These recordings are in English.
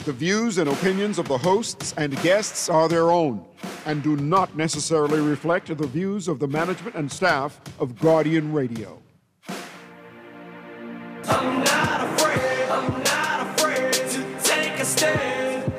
The views and opinions of the hosts and guests are their own and do not necessarily reflect the views of the management and staff of Guardian Radio. I'm not afraid to take a stand,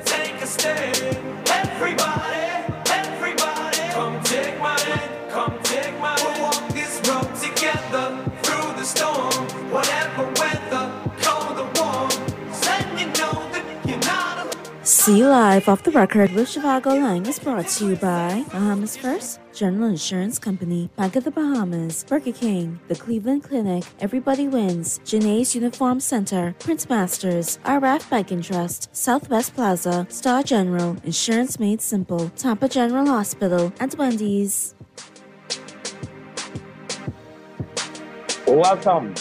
Everybody, come take my hand, we'll walk this road together through the storm, whatever weather, cold or warm, letting you know that you're not alone. See Live Off the Record with Zhivago Lang is brought to you by Bahamas First General Insurance Company, Bank of the Bahamas, Burger King, the Cleveland Clinic, Everybody Wins, Janae's Uniform Center, Prince Masters, RF Banking Trust, Southwest Plaza, Star General, Insurance Made Simple, Tampa General Hospital, and Wendy's. Welcome,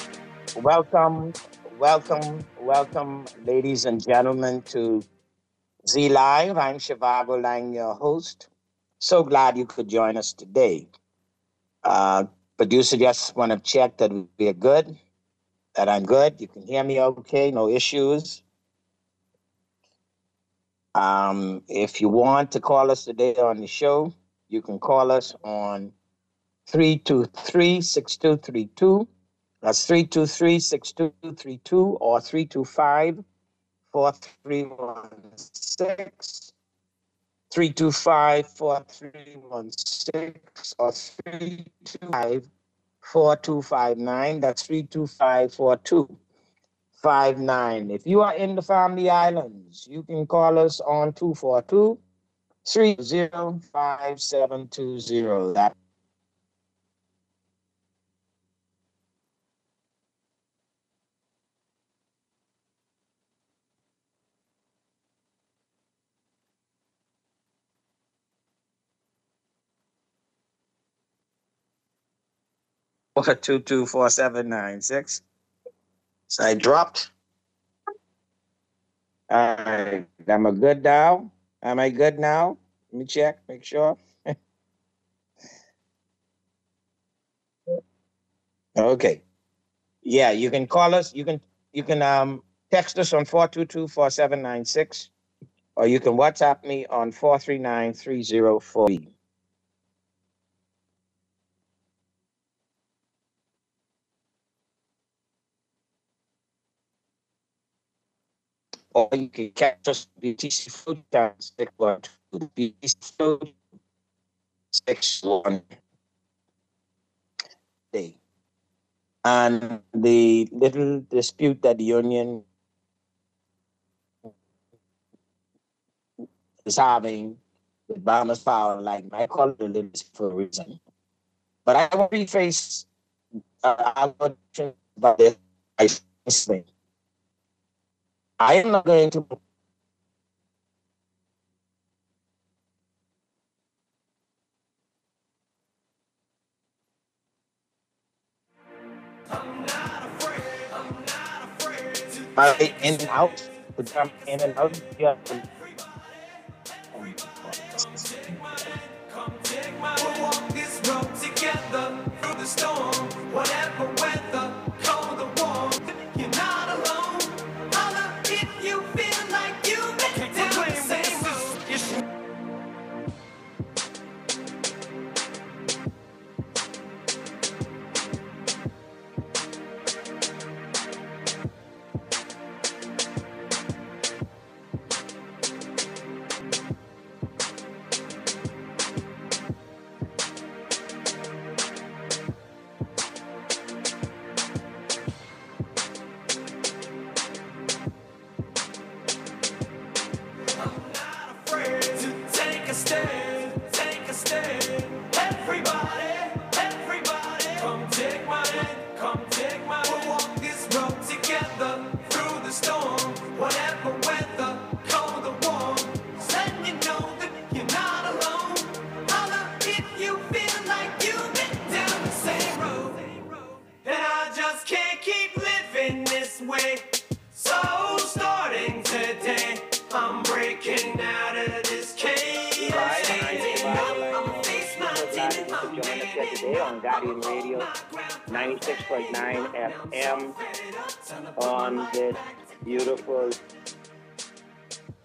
ladies and gentlemen, to Z Live. I'm Zhivago Lang, your host. So glad you could join us today. Producer just want to check that we're good, that I'm good. You can hear me okay, no issues. If you want to call us today on the show, you can call us on 323-6232. That's 323-6232 or 325-4316. 325-4316 or 325-4259. That's 325-4259. If you are in the Family Islands, you can call us on 242-305720. That or 224-796. So I dropped. All right. Am I good now? Let me check, make sure. Okay. Yeah, you can call us. You can text us on 422-4796, or you can WhatsApp me on 439-304. Or you can catch us BTC Food Time 612, BTC Food 61 day. And the little dispute that the union is having with Bahamas Power, like I call it a little for a reason. But I will preface I would think about this thing. I am not going to in and out, to jump in and out. Yeah. Come take my hand, we'll walk this road together through the storm, whatever weather, cold or warm, you're not alone. Holla if you feel like you've been down the same road. Everybody, come take my hand, we'll walk this road together through the storm, whatever weather, cold or warm, letting you know that you're not alone. Holla if you feel like you've been down the same road. And I just can't keep living this way. So starting today, I'm breaking out of this cage. Today on Guardian Radio 96.9 FM on this beautiful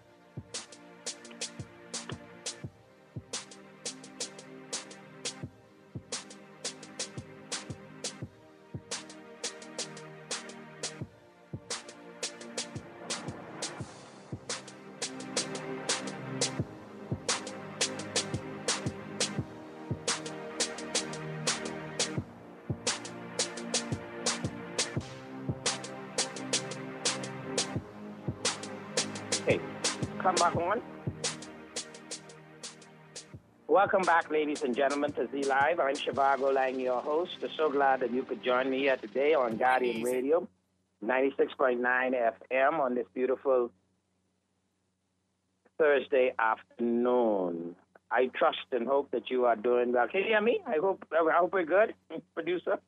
Come back on. Welcome back, ladies and gentlemen, to Z Live. I'm Shivago Lang, your host. I'm so glad that you could join me here today on Guardian Radio, 96.9 FM on this beautiful Thursday afternoon. I trust and hope that you are doing well. Can you hear me? I hope we're good, producer.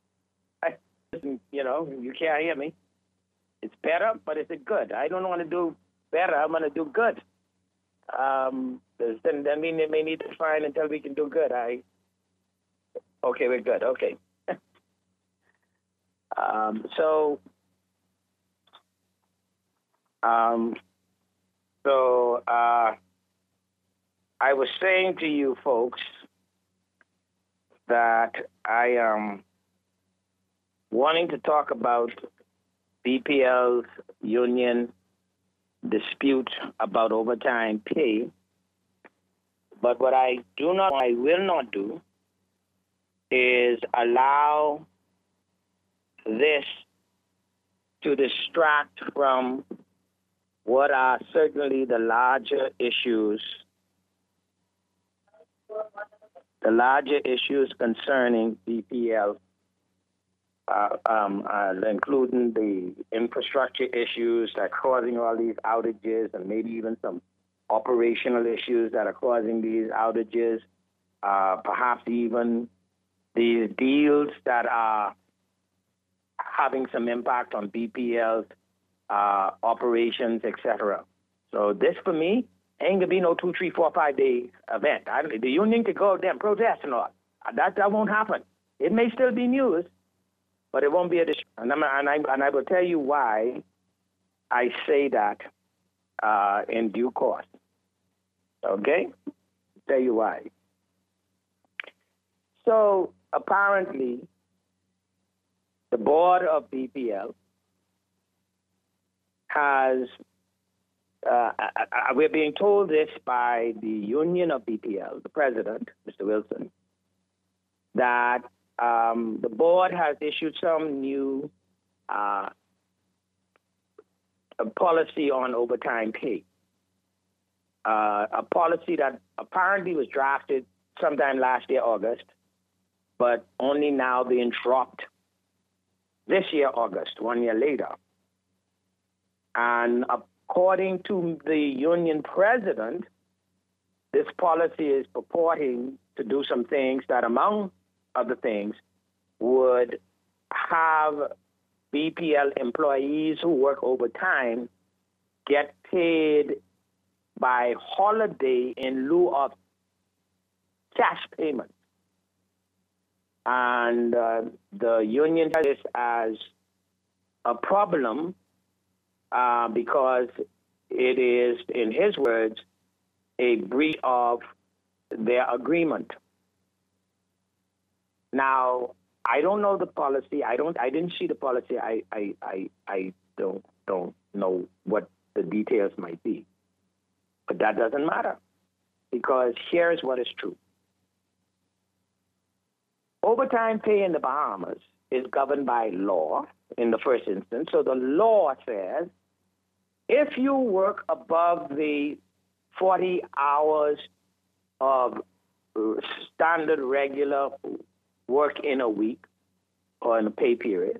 You can't hear me. It's better, but is it good? I don't want to do better. I'm going to do good. Then we may need to find until we can do good. Okay, we're good. Okay. I was saying to you folks that I am wanting to talk about BPL's union dispute about overtime pay, but what I will not do is allow this to distract from what are certainly the larger issues concerning BPL, including the infrastructure issues that are causing all these outages, and maybe even some operational issues that are causing these outages, perhaps even the deals that are having some impact on BPL's operations, etc. So this, for me, ain't gonna be no 2, 3, 4, 5 day event. The union could go out there and protest and all. That won't happen. It may still be news, but it won't be a distraction. And I will tell you why I say that in due course. Okay? Tell you why. So apparently, the board of BPL has, we're being told this by the union of BPL, the president, Mr. Wilson, that the board has issued some new policy on overtime pay, a policy that apparently was drafted sometime last year, August, but only now being dropped this year, August, 1 year later. And according to the union president, this policy is purporting to do some things that, among other things, would have BPL employees who work overtime get paid by holiday in lieu of cash payment. And the union has this as a problem because it is, in his words, a breach of their agreement. Now, I don't know the policy. I didn't see the policy. I don't know what the details might be. But that doesn't matter, because here's what is true. Overtime pay in the Bahamas is governed by law in the first instance. So the law says if you work above the 40 hours of standard regular work in a week or in a pay period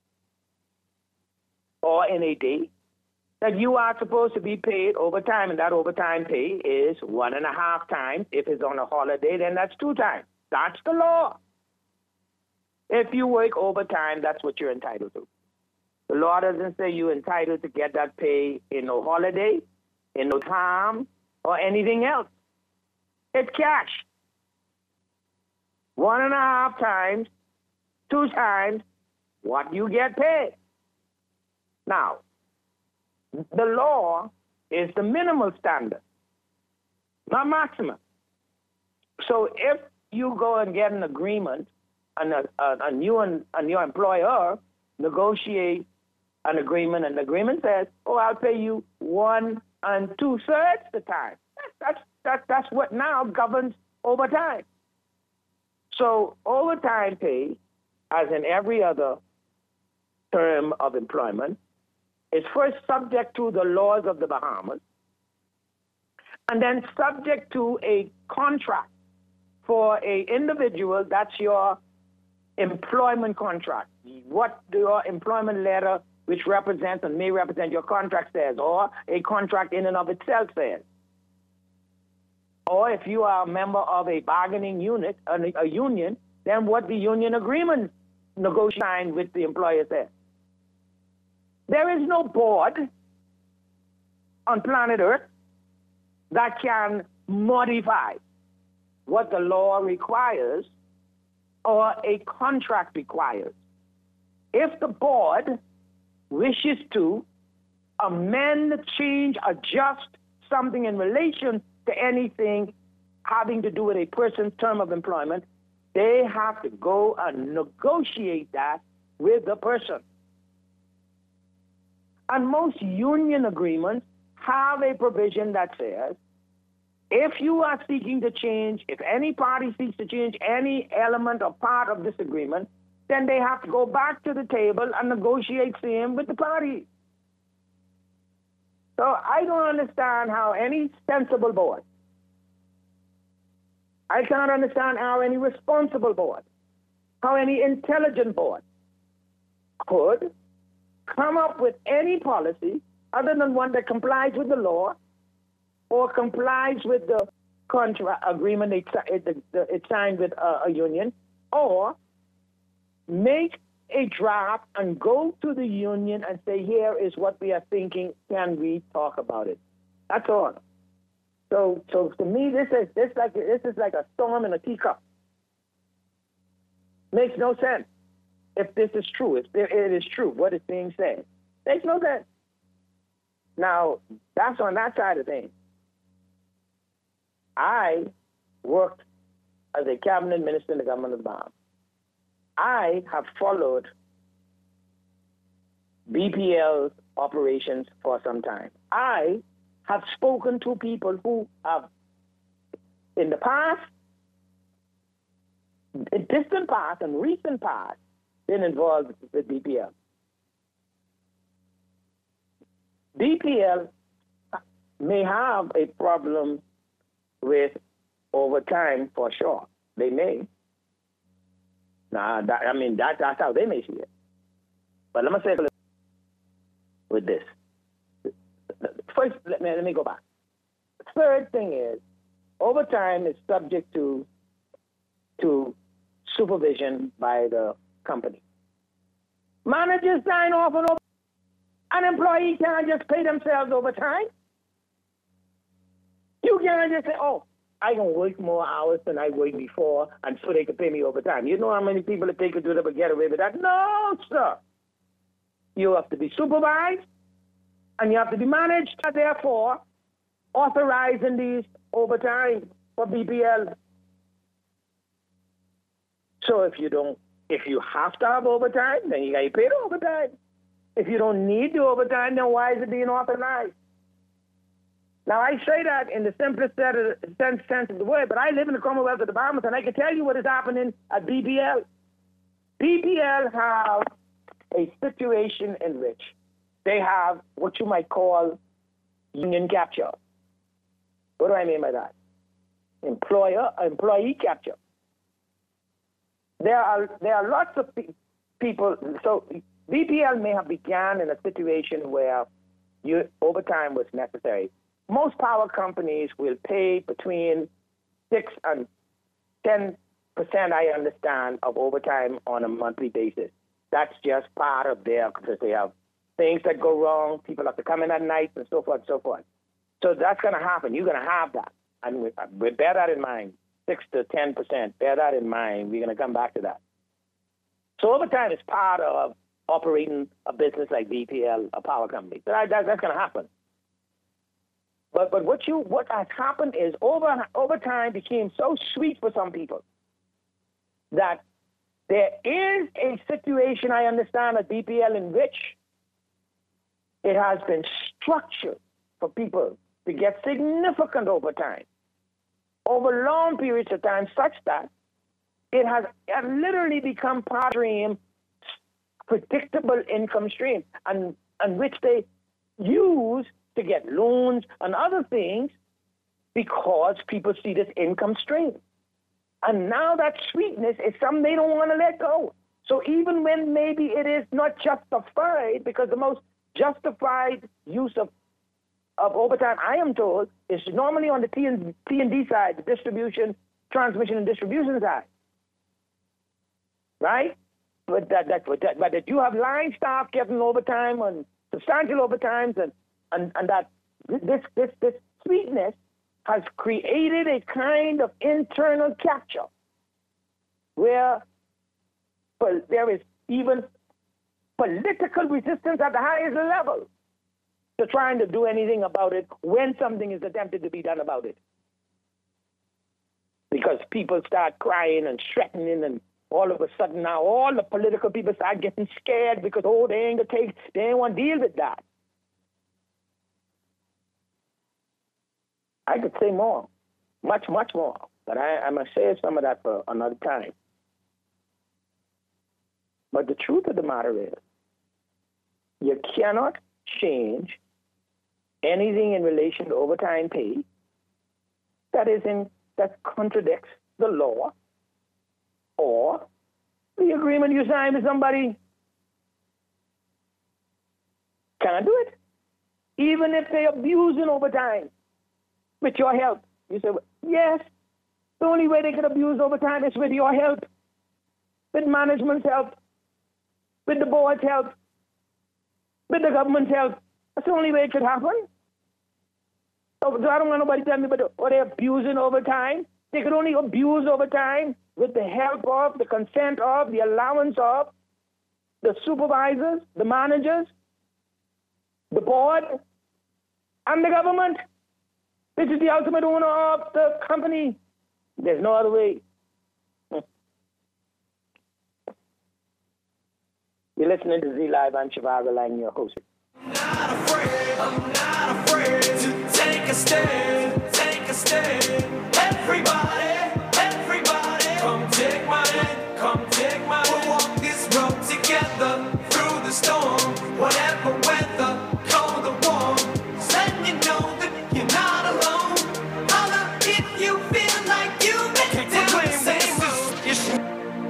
or in a day, that you are supposed to be paid overtime, and that overtime pay is 1.5 times. If it's on a holiday, then that's 2 times. That's the law. If you work overtime, that's what you're entitled to. The law doesn't say you're entitled to get that pay in no holiday, in no time, or anything else. It's cash. 1.5 times, 2 times what you get paid. Now, the law is the minimal standard, not maximum. So if you go and get an agreement, and your employer negotiate an agreement, and the agreement says, "Oh, I'll pay you 1 2/3 the time." That's what now governs overtime. So overtime pay, as in every other term of employment, is first subject to the laws of the Bahamas, and then subject to a contract for a individual. That's your employment contract. What your employment letter, which represents and may represent your contract, says, or a contract in and of itself says. Or if you are a member of a bargaining unit, a union, then what the union agreement negotiating with the employer says. There is no board on planet Earth that can modify what the law requires or a contract requires. If the board wishes to amend, change, adjust something in relation to anything having to do with a person's term of employment, they have to go and negotiate that with the person. And most union agreements have a provision that says, if you are seeking to change, if any party seeks to change any element or part of this agreement, then they have to go back to the table and negotiate same with the party. So I don't understand how any sensible board, I cannot understand how any responsible board, how any intelligent board could come up with any policy other than one that complies with the law or complies with the contract agreement it signed with a union, or make a draft and go to the union and say, here is what we are thinking, can we talk about it? That's all. So to me, this is like a storm in a teacup. Makes no sense. If this is true, if it is true, what is being said, makes no sense. Now, that's on that side of things. I worked as a cabinet minister in the government of the Bahamas. I have followed BPL's operations for some time. I have spoken to people who have, in the past, in distant past and recent past, been involved with BPL. BPL may have a problem with overtime for sure. They may. That's how they may see it. But let me say with this. First, let me go back. The third thing is, overtime is subject to supervision by the company. Managers sign off on overtime. An employee can't just pay themselves overtime. You can't just say, oh, I can work more hours than I worked before, and so they can pay me overtime. You know how many people it takes to do that but get away with that? No, sir. You have to be supervised, and you have to be managed. Therefore, authorizing these overtime for BPL. So if you have to have overtime, then you got to pay the overtime. If you don't need the overtime, then why is it being authorized? Now, I say that in the simplest sense of the word, but I live in the Commonwealth of the Bahamas, and I can tell you what is happening at BPL. BPL have a situation in which they have what you might call union capture. What do I mean by that? Employee capture. There are lots of people. So BPL may have began in a situation where overtime was necessary. Most power companies will pay between 6 and 10%, I understand, of overtime on a monthly basis. That's just part of because they have things that go wrong. People have to come in at night and so forth and so forth. So that's going to happen. You're going to have that. And we bear that in mind, 6 to 10%. Bear that in mind. We're going to come back to that. So overtime is part of operating a business like BPL, a power company. So that's going to happen. But what has happened is overtime became so sweet for some people that there is a situation, I understand, at BPL in which it has been structured for people to get significant overtime over long periods of time, such that it has literally become part of stream, predictable income stream, and which they use to get loans and other things because people see this income stream. And now that sweetness is something they don't want to let go. So even when maybe it is not justified, because the most justified use of overtime, I am told, is normally on the T&D side, the distribution, transmission and distribution side. Right? But that you have line staff getting overtime and substantial overtimes and that this sweetness has created a kind of internal capture where there is even political resistance at the highest level to trying to do anything about it when something is attempted to be done about it. Because people start crying and threatening, and all of a sudden now all the political people start getting scared because, they ain't want to deal with that. I could say more, much, much more, but I must save some of that for another time. But the truth of the matter is, you cannot change anything in relation to overtime pay that contradicts the law or the agreement you signed with somebody. Can't do it. Even if they're abusing overtime with your help. You say, yes, the only way they can abuse overtime is with your help, with management's help, with the board's help, with the government's help. That's the only way it could happen. So I don't want nobody to tell me, they're abusing overtime. They could only abuse overtime with the help of, the consent of, the allowance of the supervisors, the managers, the board, and the government, which is the ultimate owner of the company. There's no other way. You're listening to Z Live. I'm Shivago Lang, your host. I'm not afraid to take a stand, Everybody, come take my hand, We'll walk this road together through the storm, whatever weather, cold or warm. Just letting you know that you're not alone. Holla if you feel like you've been down the same road.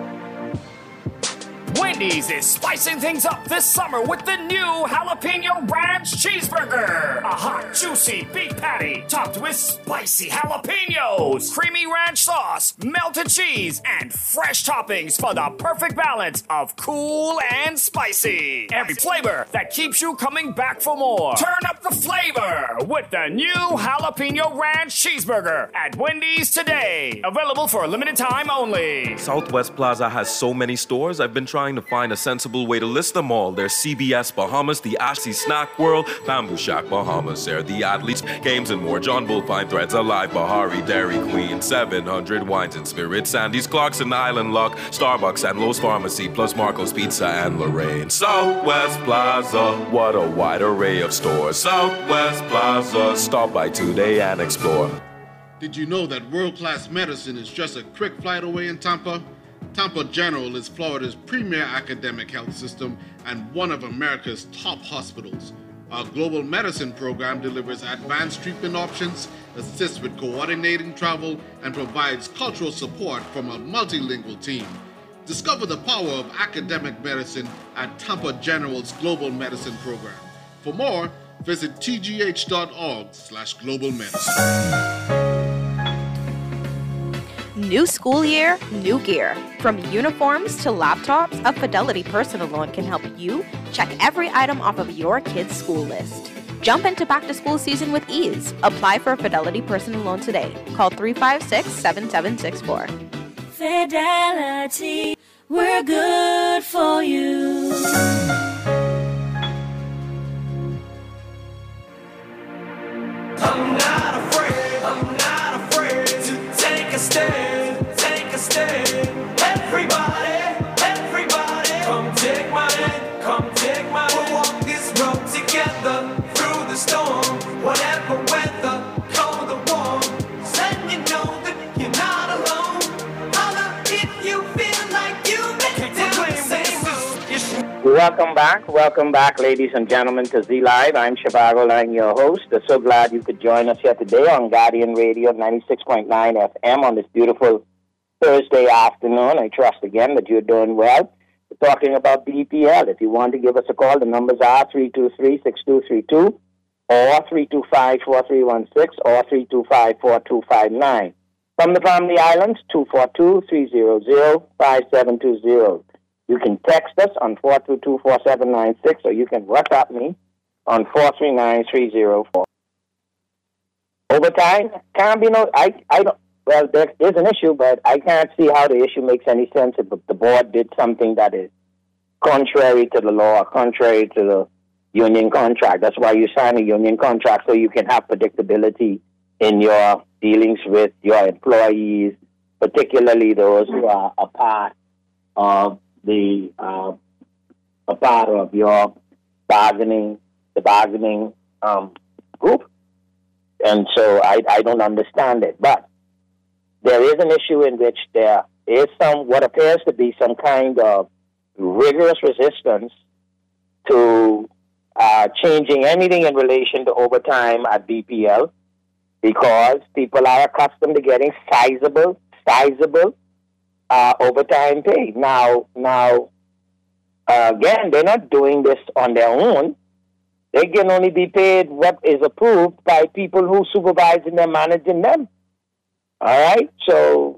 Wendy's is spicing things up this summer with the new Jalapeno Ranch Cheeseburger. A hot, juicy beef patty topped with spicy jalapenos, creamy ranch sauce, melted cheese, and fresh toppings for the perfect balance of cool and spicy. Every flavor that keeps you coming back for more. Turn up the flavor with the new Jalapeno Ranch Cheeseburger at Wendy's today. Available for a limited time only. Southwest Plaza has so many stores, I've been trying to find a sensible way to list them all. There's CBS Bahamas, the Ashley Snack World, Bamboo Shack Bahamas, there the Athletes, Games and More, John Bull Fine Threads, Alive, Bahari, Dairy Queen, 700 Wines and Spirits, Sandy's, Clarkson, Island Lock, Starbucks and Lowe's Pharmacy, plus Marco's Pizza and Lorraine. Southwest Plaza, what a wide array of stores. Southwest Plaza, stop by today and explore. Did you know that world-class medicine is just a quick flight away in Tampa? Tampa General is Florida's premier academic health system and one of America's top hospitals. Our global medicine program delivers advanced treatment options, assists with coordinating travel, and provides cultural support from a multilingual team. Discover the power of academic medicine at Tampa General's Global Medicine Program. For more, visit tgh.org/global medicine. New school year, new gear. From uniforms to laptops, a Fidelity Personal Loan can help you check every item off of your kid's school list. Jump into back-to-school season with ease. Apply for a Fidelity Personal Loan today. Call 356-7764. Fidelity, we're good for you. I'm not afraid to take a stand, Everybody, come take my hand, We'll walk this road together through the storm, whatever weather, cold or warm. Just letting you know that you're not alone. Holla if you feel like you've been down the same road. Welcome back, ladies and gentlemen, to Z Live. I'm Shivago Lang, your host. I'm so glad you could join us here today on Guardian Radio 96.9 FM on this beautiful Thursday afternoon. I trust again that you're doing well. We're talking about BPL. If you want to give us a call, the numbers are 323-6232 or 325-4316 or 325-4259. From the Family Islands, 242-300-5720. You can text us on 422-4796, or you can WhatsApp me on 439-304. Overtime can't be I don't. Well, there's an issue, but I can't see how the issue makes any sense if the board did something that is contrary to the law, contrary to the union contract. That's why you sign a union contract, so you can have predictability in your dealings with your employees, particularly those who are a part of your bargaining group. And so I don't understand it. But there is an issue in which there is what appears to be some kind of rigorous resistance to changing anything in relation to overtime at BPL, because people are accustomed to getting sizable overtime pay. Now, again, they're not doing this on their own. They can only be paid what is approved by people who supervise and they're managing them. All right? So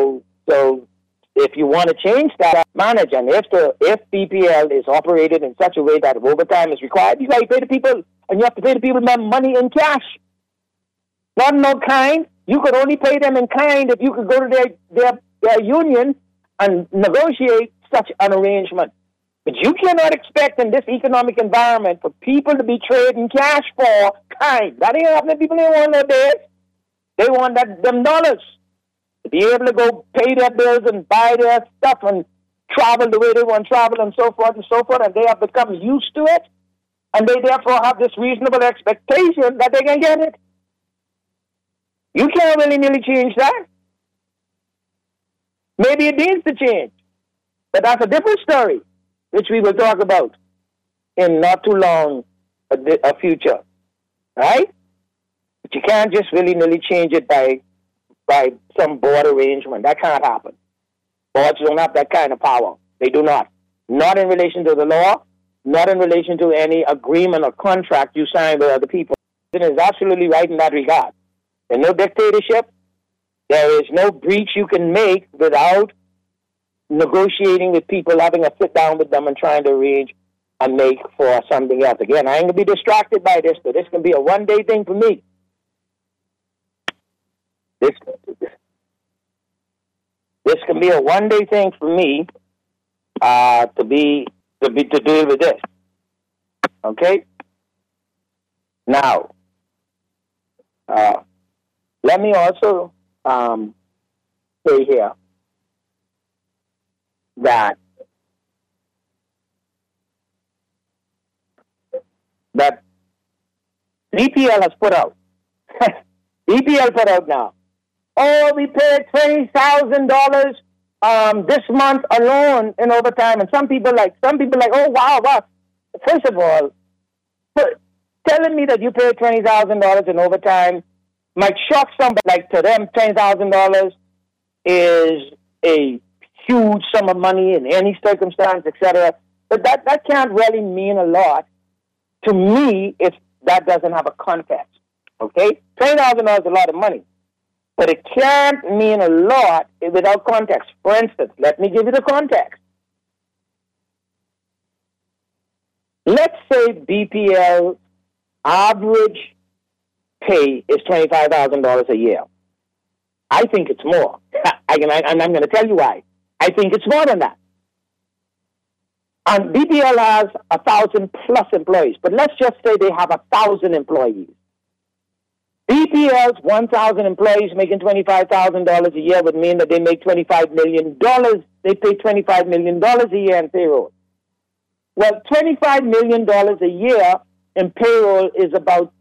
if you want to change that, manage. And if BPL is operated in such a way that overtime is required, you got to pay the people, and you have to pay the people money in cash. Not no kind. You could only pay them in kind if you could go to their union and negotiate such an arrangement. But you cannot expect in this economic environment for people to be trading cash for kind. That ain't happening. People ain't want no days. They want them dollars to be able to go pay their bills and buy their stuff and travel the way they want to travel and so forth and so forth. And they have become used to it. And they therefore have this reasonable expectation that they can get it. You can't really nearly change that. Maybe it needs to change. But that's a different story, which we will talk about in not too long a future. Right? But you can't just willy-nilly change it by some board arrangement. That can't happen. Boards don't have that kind of power. They do not. Not in relation to the law, not in relation to any agreement or contract you sign with other people. It is absolutely right in that regard. There's no dictatorship. There is no breach you can make without negotiating with people, having a sit down with them and trying to arrange and make for something else. Again, I ain't going to be distracted by this, but this can be a one-day thing for me. This can be a one-day thing for me to deal with this. Okay? Now, let me also say here that BPL has put out. BPL put out now. Oh, we paid $20,000 this month alone in overtime, and some people like, oh wow. First of all, telling me that you paid $20,000 in overtime might shock somebody. Like, to them, $10,000 is a huge sum of money in any circumstance, etc. But that can't really mean a lot to me if that doesn't have a context. Okay, $20,000 is a lot of money, but it can't mean a lot without context. For instance, let me give you the context. Let's say BPL average pay is $25,000 a year. I think it's more. And I'm going to tell you why. I think it's more than that. And BPL has 1,000+ employees, but let's just say they have 1,000 employees. BPL's 1,000 employees making $25,000 a year would mean that they make $25 million. They pay $25 million a year in payroll. Well, $25 million a year in payroll is about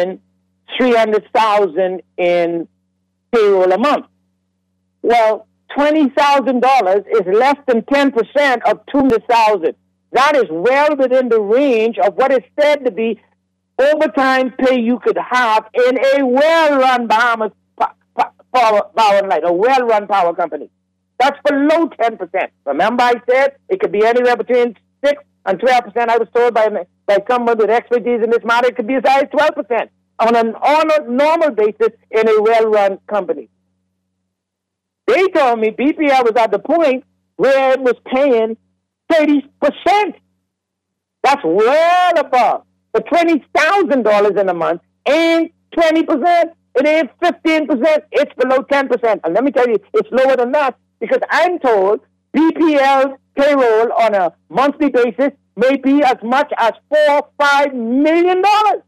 $2,300,000 in payroll a month. Well, $20,000 is less than 10% of $200,000. That is well within the range of what is said to be overtime pay you could have in a well-run Bahamas power line, a well-run power company. That's below 10%. Remember I said it could be anywhere between 6 and 12%. I was told by someone with expertise in this matter, it could be as high as 12% on a normal basis in a well-run company. They told me BPL was at the point where it was paying 30%. That's well above. The $20,000 in a month ain't 20%. It ain't 15%. It's below 10%. And let me tell you, it's lower than that because I'm told BPL's payroll on a monthly basis may be as much as $4 or $5 million.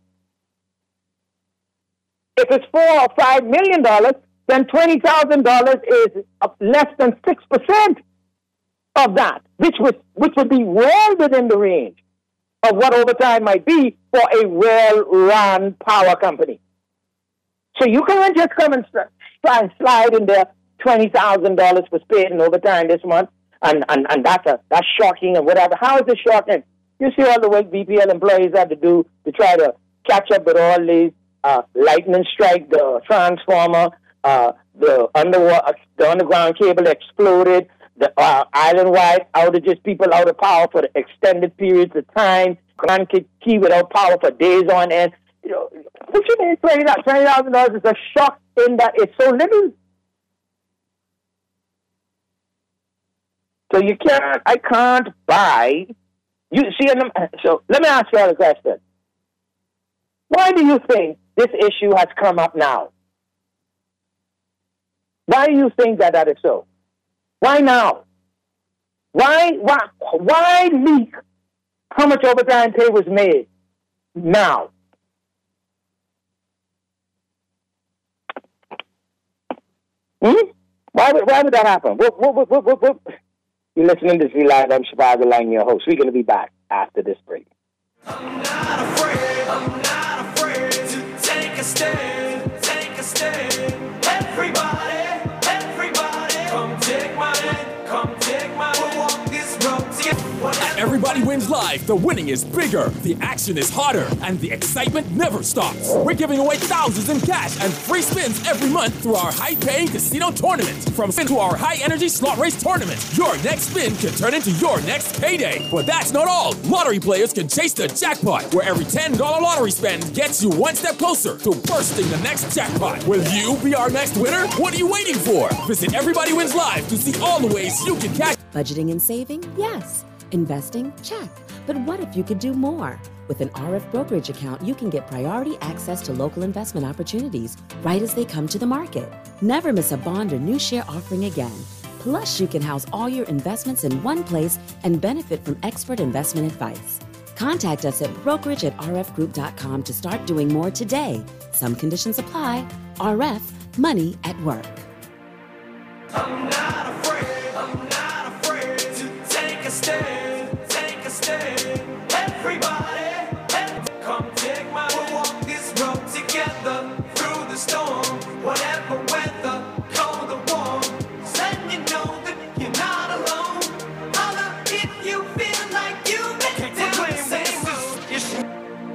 If it's $4 or $5 million, then $20,000 is less than 6% of that, which would be well within the range of what overtime might be for a well-run power company. So you can't just come and slide in there $20,000 was paid in overtime this month, and that's shocking and whatever. How is it shocking? You see all the work BPL employees have to do to try to catch up with all these lightning strike, the transformer, the underground cable exploded, the island-wide outages, people out of power for extended periods of time, Grand Key without power for days on end. You know, what you mean $20,000 is a shock in that it's so little. So I can't buy. You see, so let me ask you all a question. Why do you think this issue has come up now? Why do you think that is so? Why now? Why leak how much overtime pay was made now? Why would that happen? You're listening to Z Live. I'm Shivago Lang, your host. We're going to be back after this break. I'm not afraid to take a stand, Everybody, come take my hand, we'll walk this road together. At Everybody Wins Live, the winning is bigger, the action is hotter, and the excitement never stops. We're giving away thousands in cash and free spins every month through our high-paying casino tournament. From spin to our high-energy slot race tournament, your next spin can turn into your next payday. But that's not all. Lottery players can chase the jackpot, where every $10 lottery spend gets you one step closer to bursting the next jackpot. Will you be our next winner? What are you waiting for? Visit Everybody Wins Live to see all the ways you can cash. Budgeting and saving? Yes. Investing? Check. But what if you could do more? With an RF brokerage account, you can get priority access to local investment opportunities right as they come to the market. Never miss a bond or new share offering again. Plus, you can house all your investments in one place and benefit from expert investment advice. Contact us at brokerage@rfgroup.com to start doing more today. Some conditions apply. RF, money at work. I'm not afraid to take a stand, Everybody, come take my hand, we'll walk this road together through the storm, whatever weather, cold or warm. Letting you know that you're not alone. Holla if you feel like you've been down the same road.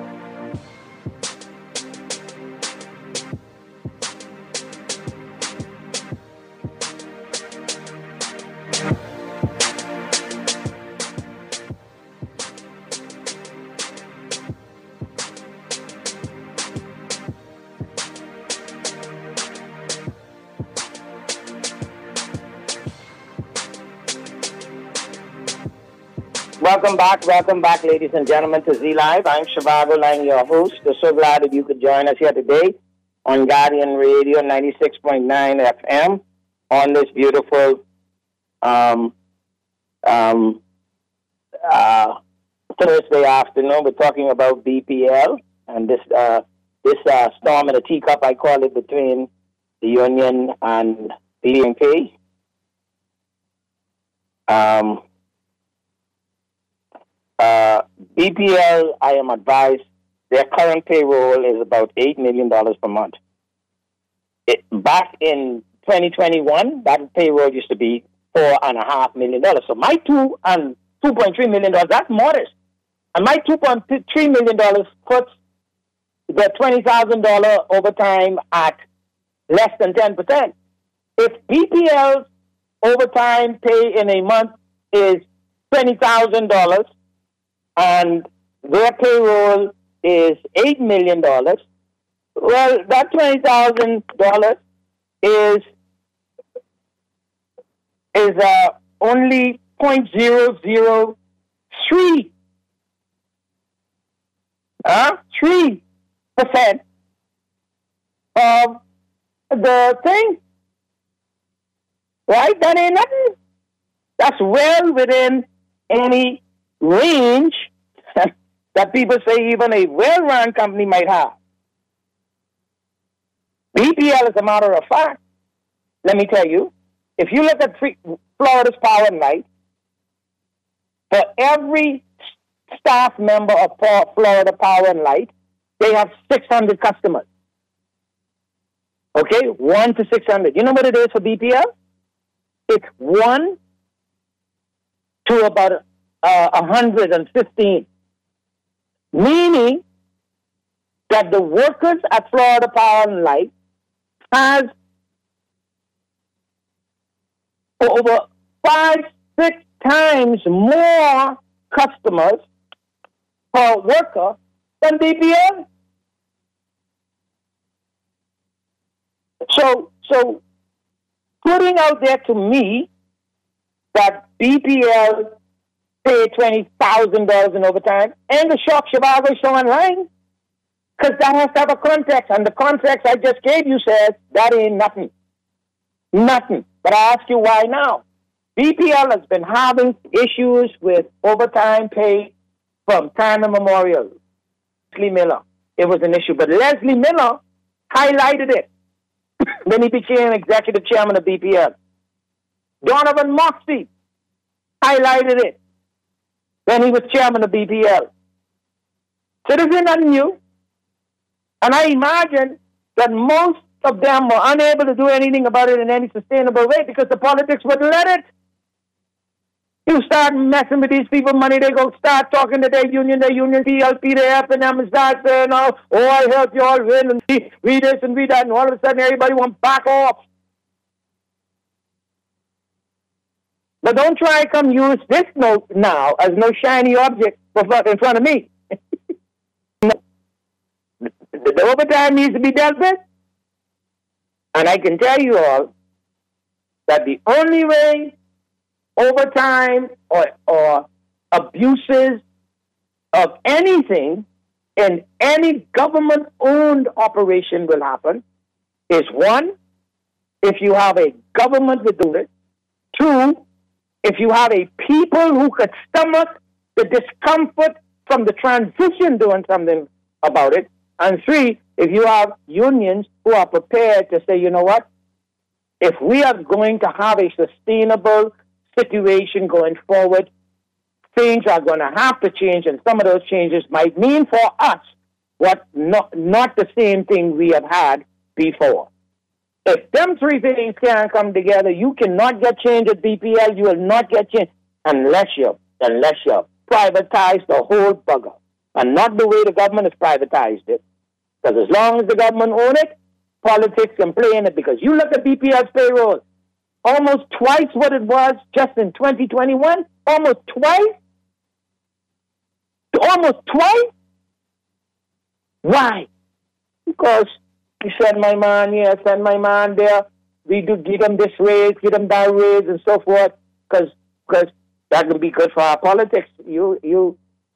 Welcome back, ladies and gentlemen, to Z Live. I'm Shivago Lang, your host. We're so glad that you could join us here today on Guardian Radio 96.9 FM on this beautiful Thursday afternoon. We're talking about BPL and this storm in a teacup, I call it, between the union and PNP. BPL, I am advised, their current payroll is about $8 million per month. Back in 2021, that payroll used to be $4.5 million. So my $2.3 million, that's modest. And my $2.3 million puts the $20,000 overtime at less than 10%. If BPL's overtime pay in a month is $20,000 and their payroll is $8 million, well, that $20,000 is only 0.003 3% of the thing. Right? That ain't nothing. That's well within any range that people say even a well-run company might have. BPL, as a matter of fact, let me tell you, if you look at Florida's Power and Light, for every staff member of Florida Power and Light, they have 600 customers. Okay? 1 to 600. You know what it is for BPL? It's 1 to about 115. Meaning that the workers at Florida Power and Light has over 5-6 times more customers per worker than BPL. So putting out there to me that BPL pay $20,000 in overtime and the shock Chicago show online, because that has to have a context, and the context I just gave you says that ain't nothing. Nothing. But I ask you why now. BPL has been having issues with overtime pay from time immemorial. Leslie Miller, it was an issue. But Leslie Miller highlighted it when he became executive chairman of BPL. Donovan Moxie highlighted it when he was chairman of BPL. So this is nothing new. And I imagine that most of them were unable to do anything about it in any sustainable way because the politics wouldn't let it. You start messing with these people money, they go start talking to their union PLP, they up and them and start saying, oh, I help you all win, and we this and we that, and all of a sudden everybody wants back off. But don't try to come use this note now as no shiny object in front of me. The overtime needs to be dealt with. And I can tell you all that the only way overtime or abuses of anything in any government-owned operation will happen is, 1, if you have a government that do it. 2, if you have a people who could stomach the discomfort from the transition doing something about it. And 3, if you have unions who are prepared to say, you know what, if we are going to have a sustainable situation going forward, things are going to have to change, and some of those changes might mean for us what not the same thing we have had before. If them 3 things can't come together, you cannot get change at BPL. You will not get change unless you privatize the whole bugger, and not the way the government has privatized it. Because as long as the government own it, politics can play in it. Because you look at BPL's payroll, almost twice what it was just in 2021. Almost twice. Why? Because you send my man here, send my man there. We do give them this raise, give them that raise, and so forth. Because that will be good for our politics. No.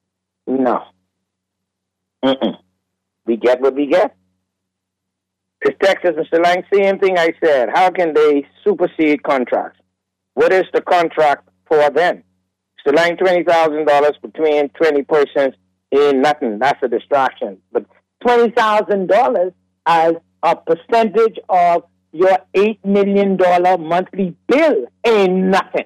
We get what we get. It's Texas and Sri Lanka, same thing I said. How can they supersede contracts? What is the contract for then? Sri Lanka, $20,000 between 20 persons ain't nothing. That's a distraction. But $20,000 as a percentage of your $8 million monthly bill ain't nothing.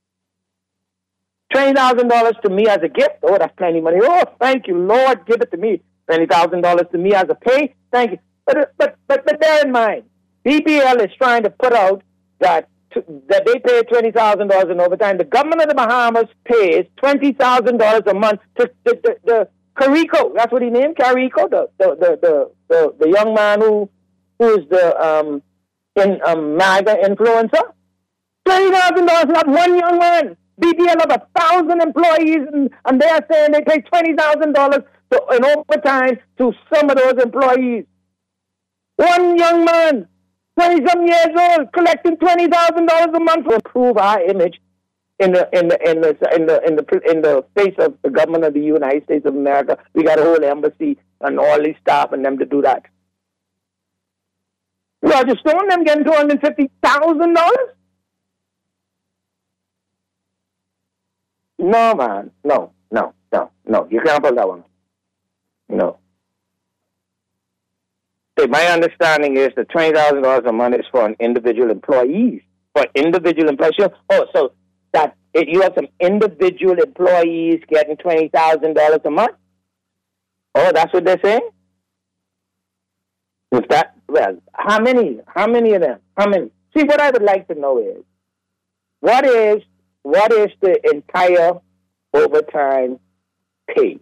$20,000 to me as a gift, oh, that's plenty of money. Oh, thank you, Lord, give it to me. $20,000 to me as a pay, thank you. But bear in mind, BPL is trying to put out that they pay $20,000 in overtime. The government of the Bahamas pays $20,000 a month to the Carico. That's what he named, Carico, the young man who is the MAGA influencer. $20,000, not one young man. BPL have 1,000 employees, and they are saying they pay $20,000 in overtime to some of those employees. One young man, 20-some years old, collecting $20,000 a month to improve our image in the face of the government of the United States of America. We got a whole embassy and all these staff and them to do that. Roger Stone, them getting $250,000? No, man. No. You can't pull that one. No. See, my understanding is that $20,000 a month is for an individual employees. For individual employees. Oh, so that you have some individual employees getting $20,000 a month? Oh, that's what they're saying? If that, well, how many of them? How many? See, what I would like to know is, what is the entire overtime pay?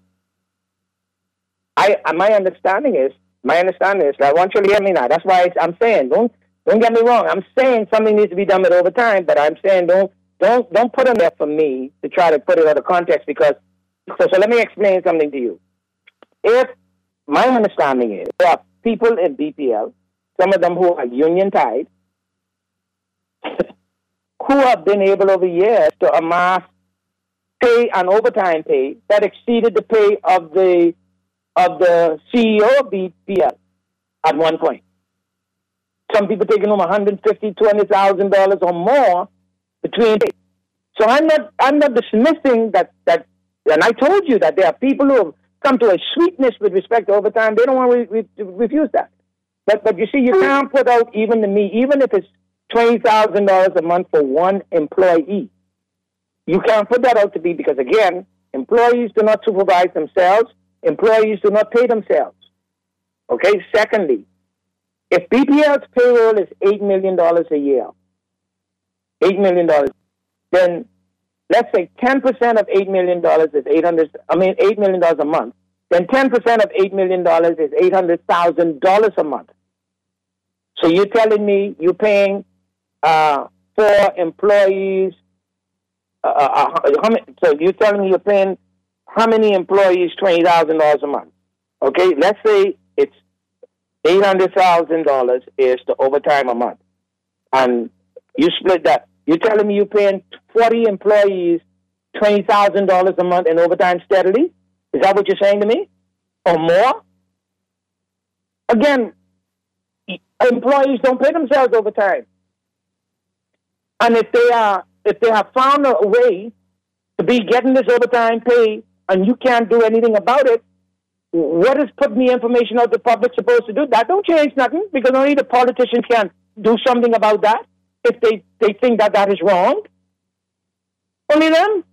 My understanding is, I want you to hear me now. That's why I'm saying, don't get me wrong. I'm saying something needs to be done with overtime, but I'm saying don't put it there for me to try to put it out of context, because, so let me explain something to you. If my understanding is, there are people in BPL, some of them who are union tied, who have been able over years to amass pay and overtime pay that exceeded the pay of the CEO of BPL at one point. Some people taking home $150,000, $200,000 or more between days. So I'm not dismissing that, and I told you that there are people who have come to a sweetness with respect to overtime. They don't want to refuse that. But you see, you can't put out even if it's $20,000 a month for one employee. You can't put that out to be, because again, employees do not supervise themselves. Employees do not pay themselves. Okay? Secondly, if BPL's payroll is $8 million a year, $8 million, then let's say 10% of $8 million is $8 million a month. Then 10% of $8 million is $800,000 a month. So you're telling me you're paying 4 employees, so you're telling me you're paying how many employees $20,000 a month? Okay, let's say it's $800,000 is the overtime a month, and you split that. You're telling me you're paying 40 employees $20,000 a month in overtime steadily? Is that what you're saying to me, or more? Again, employees don't pay themselves overtime, and if they have found a way to be getting this overtime pay, and you can't do anything about it, what is putting the information out to the public supposed to do? That don't change nothing, because only the politicians can do something about that if they think that is wrong. Only them.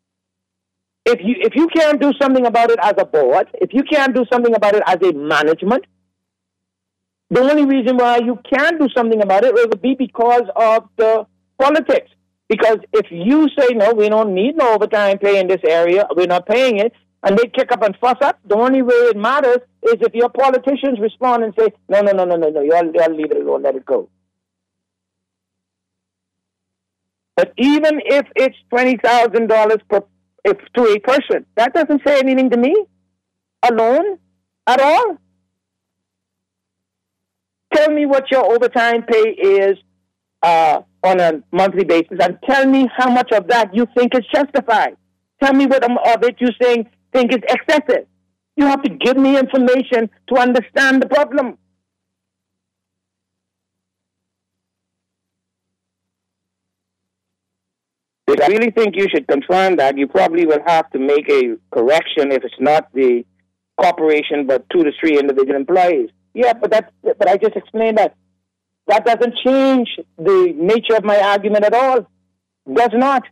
If you can't do something about it as a board, if you can't do something about it as a management, the only reason why you can't do something about it will be because of the politics. Because if you say, no, we don't need no overtime pay in this area, we're not paying it, and they kick up and fuss up, the only way it matters is if your politicians respond and say, no, y'all leave it alone, let it go. But even if it's $20,000 to a person, that doesn't say anything to me alone at all. Tell me what your overtime pay is on a monthly basis, and tell me how much of that you think is justified. Tell me what of it you think is excessive. You have to give me information to understand the problem. If I really think you should confirm that, you probably will have to make a correction if it's not the corporation but 2 to 3 individual employees. Yeah, but I just explained that. That doesn't change the nature of my argument at all. It does not.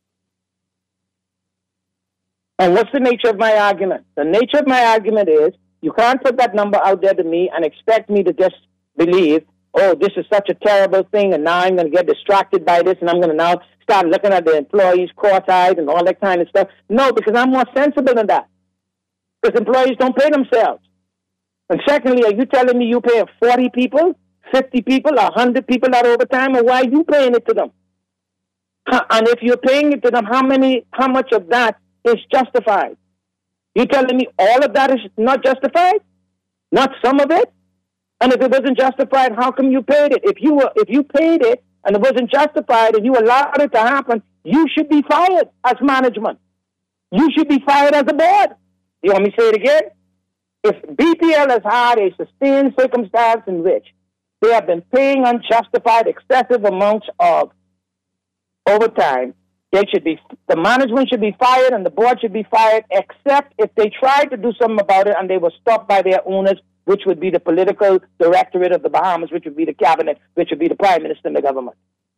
And what's the nature of my argument? The nature of my argument is you can't put that number out there to me and expect me to just believe oh, this is such a terrible thing, and now I'm going to get distracted by this, and I'm going to now start looking at the employees cross-eyed and all that kind of stuff. No, because I'm more sensible than that. Because employees don't pay themselves. And secondly, are you telling me you pay 40 people, 50 people, 100 people that overtime, or why are you paying it to them? And if you're paying it to them, how much of that is justified? You telling me all of that is not justified? Not some of it? And if it wasn't justified, how come you paid it? If you paid it and it wasn't justified and you allowed it to happen, you should be fired as management. You should be fired as a board. You want me to say it again? If BPL has had a sustained circumstance in which they have been paying unjustified, excessive amounts of overtime, the management should be fired and the board should be fired, except if they tried to do something about it and they were stopped by their owners, which would be the political directorate of the Bahamas, which would be the cabinet, which would be the prime minister and the government.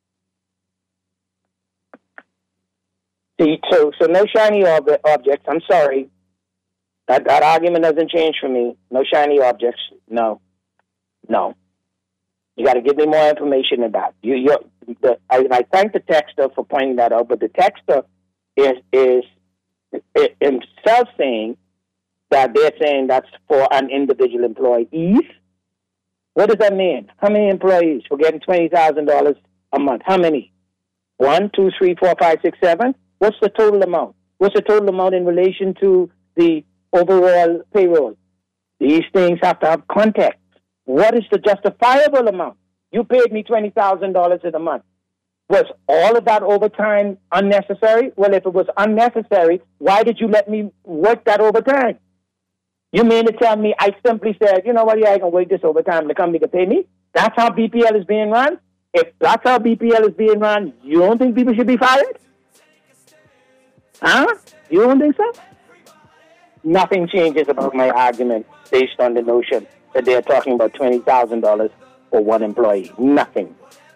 See, so no shiny objects. I'm sorry. That argument doesn't change for me. No shiny objects. No. You got to give me more information than that. I thank the texter for pointing that out, but the texter is himself saying that they're saying that's for an individual employee. What does that mean? How many employees? We're getting $20,000 a month. How many? 1, 2, 3, 4, 5, 6, 7? What's the total amount? What's the total amount in relation to the overall payroll? These things have to have context. What is the justifiable amount? You paid me $20,000 in a month. Was all of that overtime unnecessary? Well, if it was unnecessary, why did you let me work that overtime? You mean to tell me I simply said, you know what, yeah, I can work this overtime and the company can pay me? That's how BPL is being run? If that's how BPL is being run, you don't think people should be fired? Huh? You don't think so? Nothing changes about my argument based on the notion that they're talking about $20,000 for one employee. Nothing.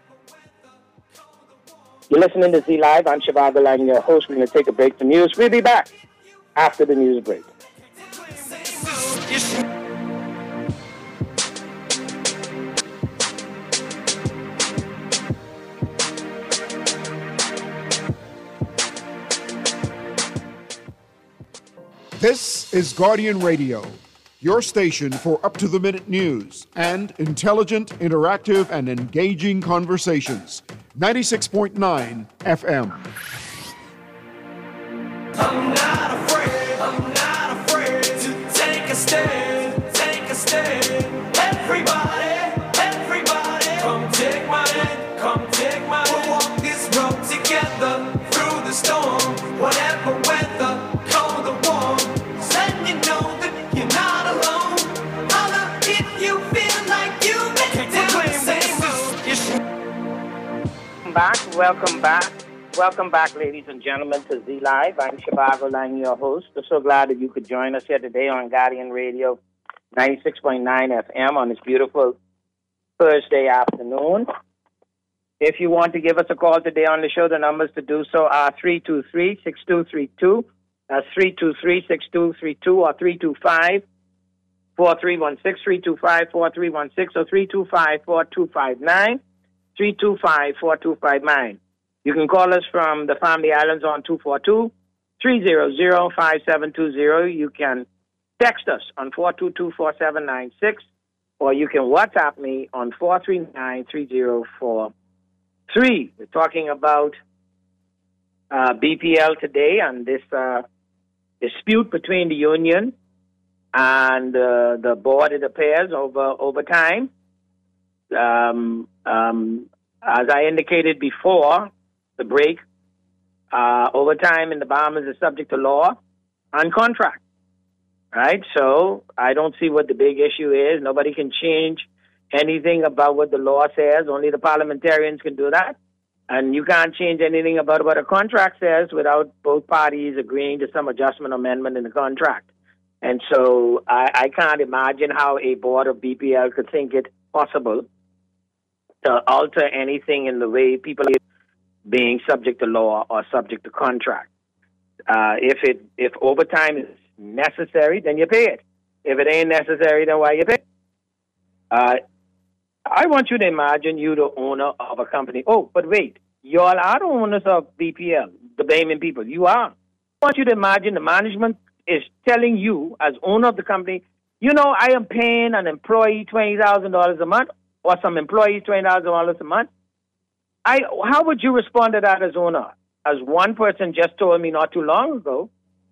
You're listening to Z Live. I'm Shivago Lang, your host. We're going to take a break for news. We'll be back after the news break. This is Guardian Radio, your station for up-to-the-minute news and intelligent, interactive, and engaging conversations. 96.9 FM. I'm not afraid to take a stand, Everybody, come take my hand, we'll walk this road together through the storm, whatever weather, cold or warm, letting you know that you're not alone. Holla if you feel like you've been Welcome back, ladies and gentlemen, to Z Live. I'm Shivago Lang, your host. We're so glad that you could join us here today on Guardian Radio 96.9 FM on this beautiful Thursday afternoon. If you want to give us a call today on the show, the numbers to do so are 323-6232. That's 323-6232 or 325-4316, 325-4316 or 325-4259, 325-4259. You can call us from the Family Islands on 242-300-5720. You can text us on 422-4796, or you can WhatsApp me on 439-3043. We're talking about BPL today and this dispute between the union and the board, it appears, over time. As I indicated before the break, overtime in the Bahamas is subject to law and contract, right? So I don't see what the big issue is. Nobody can change anything about what the law says. Only the parliamentarians can do that. And you can't change anything about what a contract says without both parties agreeing to some adjustment or amendment in the contract. And so I can't imagine how a board of BPL could think it possible to alter anything in the way people are being subject to law or subject to contract. If overtime is necessary, then you pay it. If it ain't necessary, then why you pay it? I want you to imagine you the owner of a company. Oh, but wait, you all are the owners of BPL, the Bayman people. You are. I want you to imagine the management is telling you, as owner of the company, you know, I am paying an employee $20,000 a month, or some employees $20,000 a month. How would you respond to that as owner? As one person just told me not too long ago,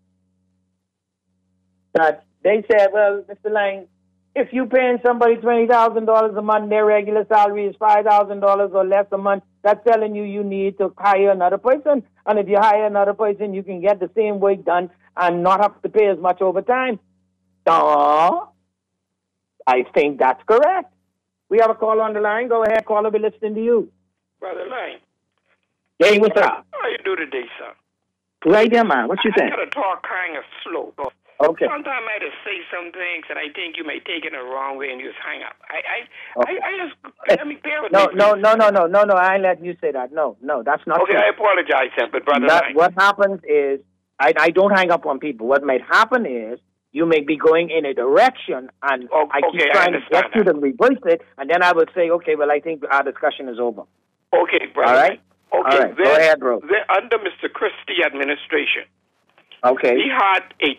that they said, well, Mr. Lang, if you're paying somebody $20,000 a month, their regular salary is $5,000 or less a month, that's telling you you need to hire another person. And if you hire another person, you can get the same work done and not have to pay as much overtime. I think that's correct. We have a call on the line. Go ahead, caller. We're listening to you. Brother Lang. Hey, what's up? How you do today, sir? Right there, man. What you I think? got to talk kind of slow. Okay. Sometimes I just say some things and I think you may take it the wrong way and you just hang up. Let me bear with me. No. I ain't letting you say that. No, that's not okay, true. I apologize, then, but Brother Lang. What happens is, I don't hang up on people. What might happen is, you may be going in a direction, and I keep trying to get you to reverse it, and then I would say, okay, well, I think our discussion is over. Okay, brother. All right? Okay, all right. Go ahead, bro. Under Mr. Christie administration, okay, he had a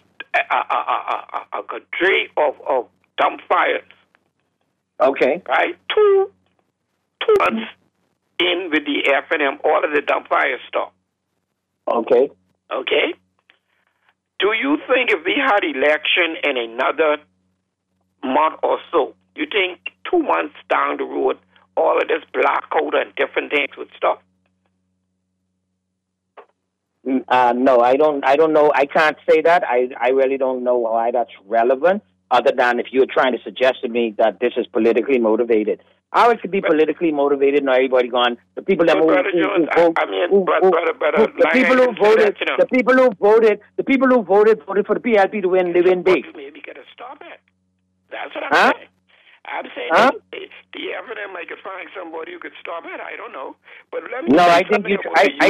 cadre of dump fires. Okay. Right? Two months in with the F&M, all of the dump fire stuff. Okay. Okay? Do you think if we had election in another month or so, you think 2 months down the road, all of this blackout and different things would stop? No, I don't know. I can't say that. I really don't know why that's relevant, other than if you're trying to suggest to me that this is politically motivated. How it could be politically motivated and everybody gone. The people that voted for the PLP to win, they win big. Maybe got to stop it. That's what I'm saying. I'm saying the F&M, I could find somebody who could stop it. I don't know. But let me I think you.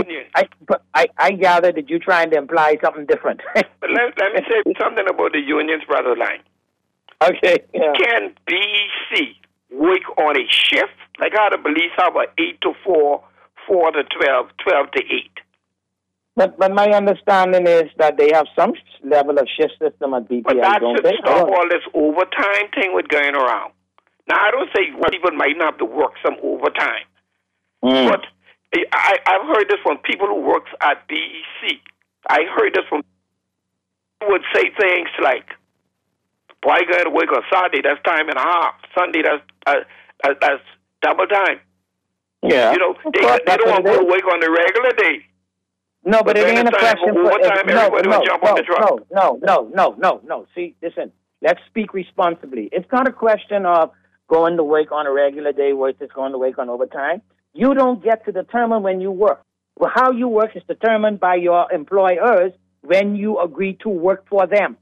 I gather that you're trying to imply something different. But let me say something about the unions, Brother Lang. Okay. Yeah. Can BEC work on a shift like how the police have a 8 to 4, 4 to 12, 12 to 8? But my understanding is that they have some level of shift system at BPL. But that should stop all this overtime thing with going around. Now, I don't say people might not have to work some overtime. But I've heard this from people who work at BEC. I heard this from people who would say things like, why you going to work on Saturday? That's time and a half. Sunday, that's double time. Yeah. You know, they don't want to go to work on the regular day. No, but it ain't a question for overtime. Everybody will jump on the truck. No. See, listen, let's speak responsibly. It's not a question of going to work on a regular day versus going to work on overtime. You don't get to determine when you work. Well, how you work is determined by your employers when you agree to work for them.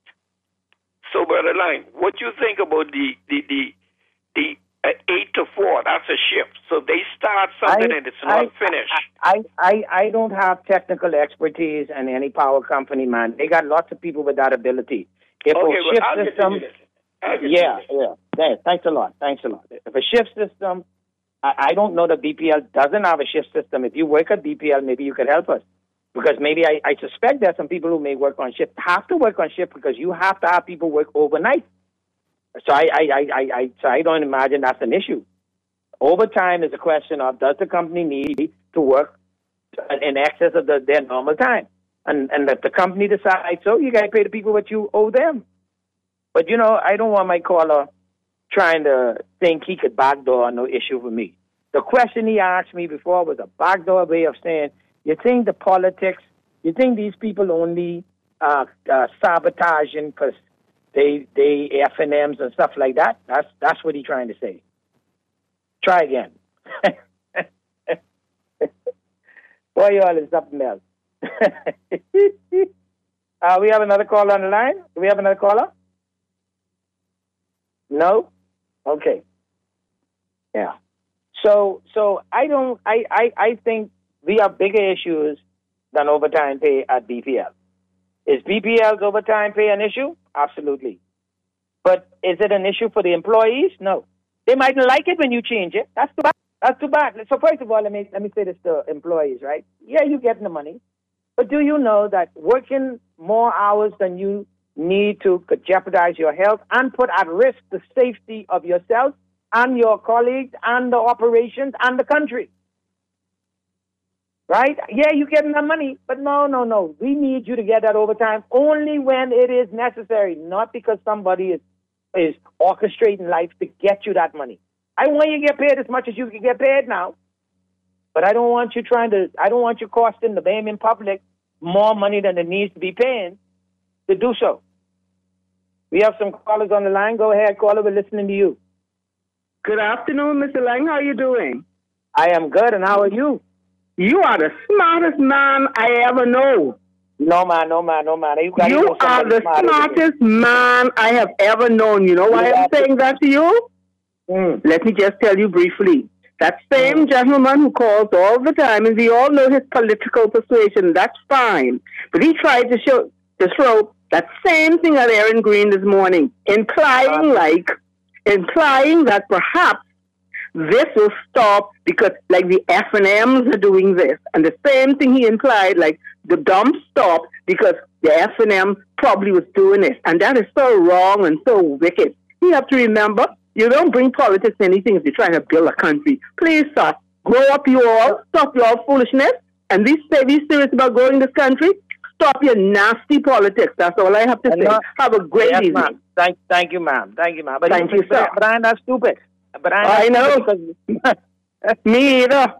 So, Brother Lang, what do you think about the 8 to 4? That's a shift. So they start something and it's not finished. I don't have technical expertise in any power company, man. They got lots of people with that ability. If a shift system, thanks a lot. If a shift system, I don't know that BPL doesn't have a shift system. If you work at BPL, maybe you could help us. Because maybe I suspect there are some people who may work on shift, have to work on shift because you have to have people work overnight. So I don't imagine that's an issue. Overtime is a question of, does the company need to work in excess of their normal time? And if the company decides so, you got to pay the people what you owe them. But, you know, I don't want my caller trying to think he could backdoor no issue for me. The question he asked me before was a backdoor way of saying, you think the politics, you think these people only sabotaging because they F&Ms and stuff like that? That's what he's trying to say. Try again. Boy, y'all is something else. We have another caller on the line? Do we have another caller? No? Okay. Yeah. So I think we have bigger issues than overtime pay at BPL. Is BPL's overtime pay an issue? Absolutely. But is it an issue for the employees? No. They mightn't like it when you change it. That's too bad. That's too bad. So first of all, let me say this to employees, right? Yeah, you're getting the money, but do you know that working more hours than you need to could jeopardize your health and put at risk the safety of yourself and your colleagues and the operations and the country? Right? Yeah, you're getting that money, but no. We need you to get that overtime only when it is necessary, not because somebody is orchestrating life to get you that money. I want you to get paid as much as you can get paid now, but I don't want you costing the Bahamian public more money than it needs to be paying to do so. We have some callers on the line. Go ahead, caller. We're listening to you. Good afternoon, Mr. Lang. How are you doing? I am good, and how are you? You are the smartest man I ever know. No, man. You are the smartest man I have ever known. You know why I'm saying that to you? Let me just tell you briefly. That same gentleman who calls all the time, and we all know his political persuasion, that's fine. But he tried to throw that same thing at Aaron Green this morning, implying that perhaps this will stop because, like, the F&Ms are doing this. And the same thing he implied, like, the dump stopped because the F&M probably was doing it. And that is so wrong and so wicked. You have to remember, you don't bring politics to anything if you're trying to build a country. Please, sir, grow up you all, stop your foolishness, and be serious about growing this country. Stop your nasty politics. That's all I have to say. Have a great evening. Ma'am. Thank you, ma'am. But thank you, sir. But I'm not stupid. I know. Me either.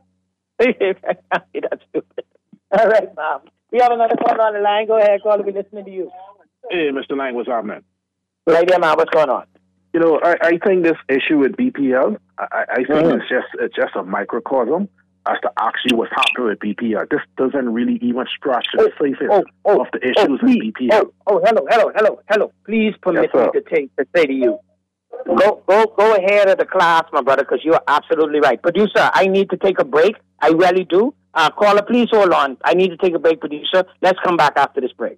That's stupid. All right, ma'am. We have another caller on the line. Go ahead, caller. We're listening to you. Hey, Mr. Lang, what's up, man? Right there, man. What's going on? You know, I think this issue with BPL, I think it's just a microcosm as to actually what's happening with BPL. This doesn't really even scratch the surface of the issues with BPL. Hello. Please permit me to say to you, go ahead of the class, my brother, because you are absolutely right. Producer, I need to take a break. I really do. Caller, please hold on. I need to take a break, producer. Let's come back after this break.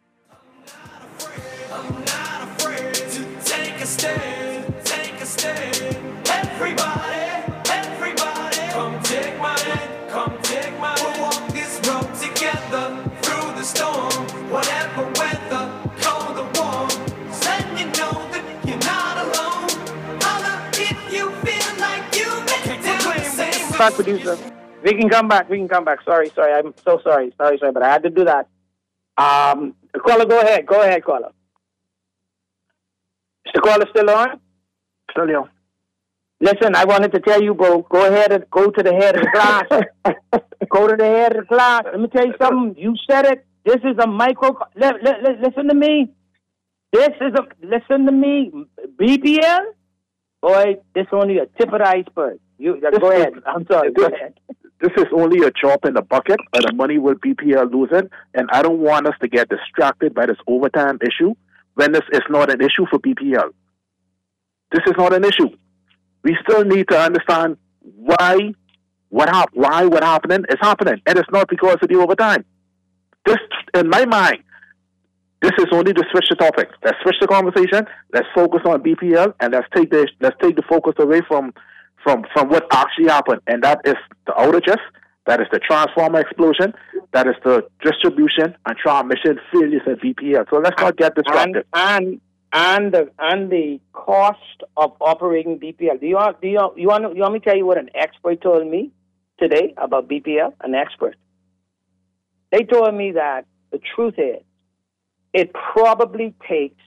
Take a stand. Everybody, come take my hand. We'll walk this road together through the storm. Whatever weather, cold or warm. Let you know that you're not alone. Holler if you feel like you've been down the same. Back, producer. We can come back. Sorry. I'm so sorry. Sorry, but I had to do that. Caller, go ahead, caller. Is the caller still on? Still here. Listen, I wanted to tell you, bro, go ahead and go to the head of the class. Go to the head of the class. Let me tell you something. You said it. This is a micro. Listen to me. Listen to me. BPL? Boy, this is only a tip of the iceberg. Go ahead. I'm sorry. Go ahead. This is only a drop in the bucket of the money with BPL losing, and I don't want us to get distracted by this overtime issue when this is not an issue for BPL. This is not an issue. We still need to understand why what happening is happening, and it's not because of the overtime. This, in my mind, this is only to switch the topic. Let's switch the conversation. Let's focus on BPL, and let's take the focus away from what actually happened, and that is the outages, that is the transformer explosion, that is the distribution and transmission failures at BPL. So let's not get distracted. And the cost of operating BPL. You want me to tell you what an expert told me today about BPL? An expert. They told me that the truth is, it probably takes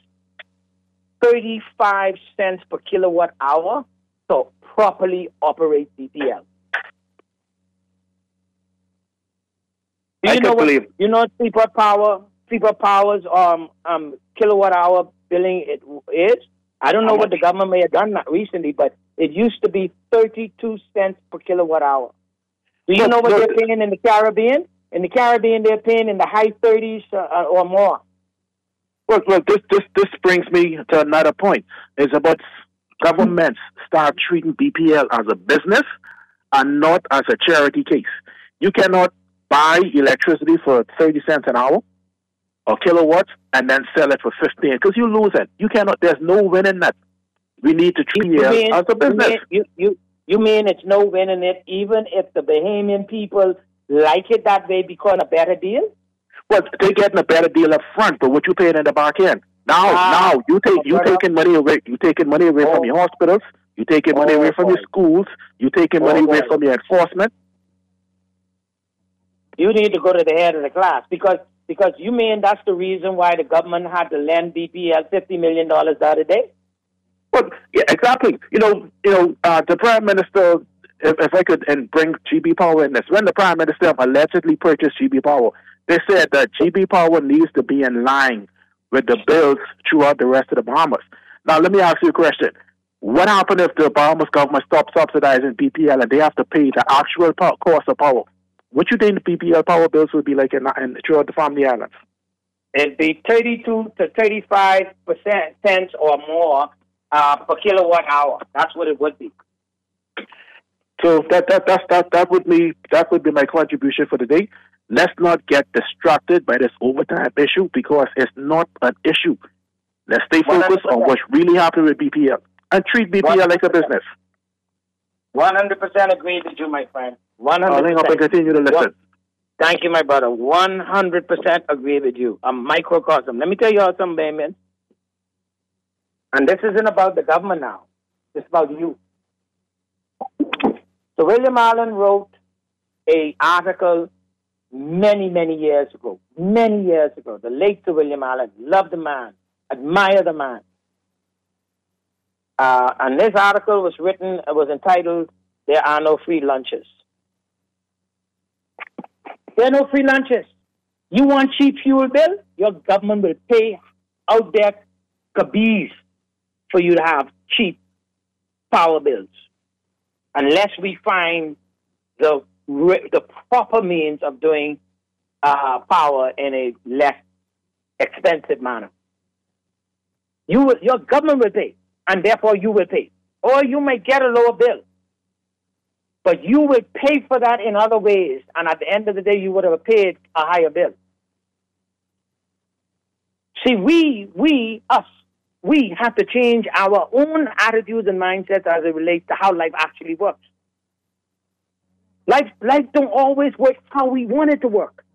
35 cents per kilowatt hour to properly operate BPL. You know Freeport Power's kilowatt hour billing it is? I don't know what the government may have done that recently, but it used to be 32 cents per kilowatt hour. Do you know what they're paying in the Caribbean? In the Caribbean, they're paying in the high 30s or more. Well, this brings me to another point. It's about governments start treating BPL as a business and not as a charity case. You cannot buy electricity for 30 cents an hour or kilowatts and then sell it for 15 because you lose it. You cannot. There's no win in that. We need to treat it as a business. You mean it's no win in it, even if the Bahamian people like it that way because a better deal? Well, they're getting a better deal up front, but what you paying in the back end? Now you taking money away. You taking money away from your hospitals. You taking money away from your schools. You taking money away from your enforcement. You need to go to the head of the class because you mean that's the reason why the government had to lend BPL $50 million the other day? Well, yeah, exactly. The Prime Minister, if I could and bring GB Power in this, when the Prime Minister allegedly purchased GB Power, they said that GB Power needs to be in line with the bills throughout the rest of the Bahamas. Now, let me ask you a question. What happened if the Bahamas government stops subsidizing BPL and they have to pay the actual cost of power? What you think the BPL power bills would be like throughout the Family Islands? It'd be 32 to 35% cents or more per kilowatt hour. That's what it would be. So that would be my contribution for the day. Let's not get distracted by this overtime issue because it's not an issue. Let's stay focused 100%. On what's really happening with BPL and treat BPL 100%. Like a business. 100% agree with you, my friend. 100%. I'll hang up and continue to listen. Thank you, my brother. 100% agree with you. I'm microcosm. Let me tell you all something, Bayman. And this isn't about the government now. It's about you. So William Allen wrote an article many, many years ago. Many years ago. The late Sir William Allen. Loved the man. Admire the man. And this article was entitled, "There Are No Free Lunches." There are no free lunches. You want cheap fuel bill? Your government will pay out there cabees for you to have cheap power bills. Unless we find the proper means of doing power in a less expensive manner. Your government will pay, and therefore you will pay. Or you may get a lower bill. But you would pay for that in other ways, and at the end of the day, you would have paid a higher bill. See, we have to change our own attitudes and mindsets as it relates to how life actually works. Life don't always work how we want it to work.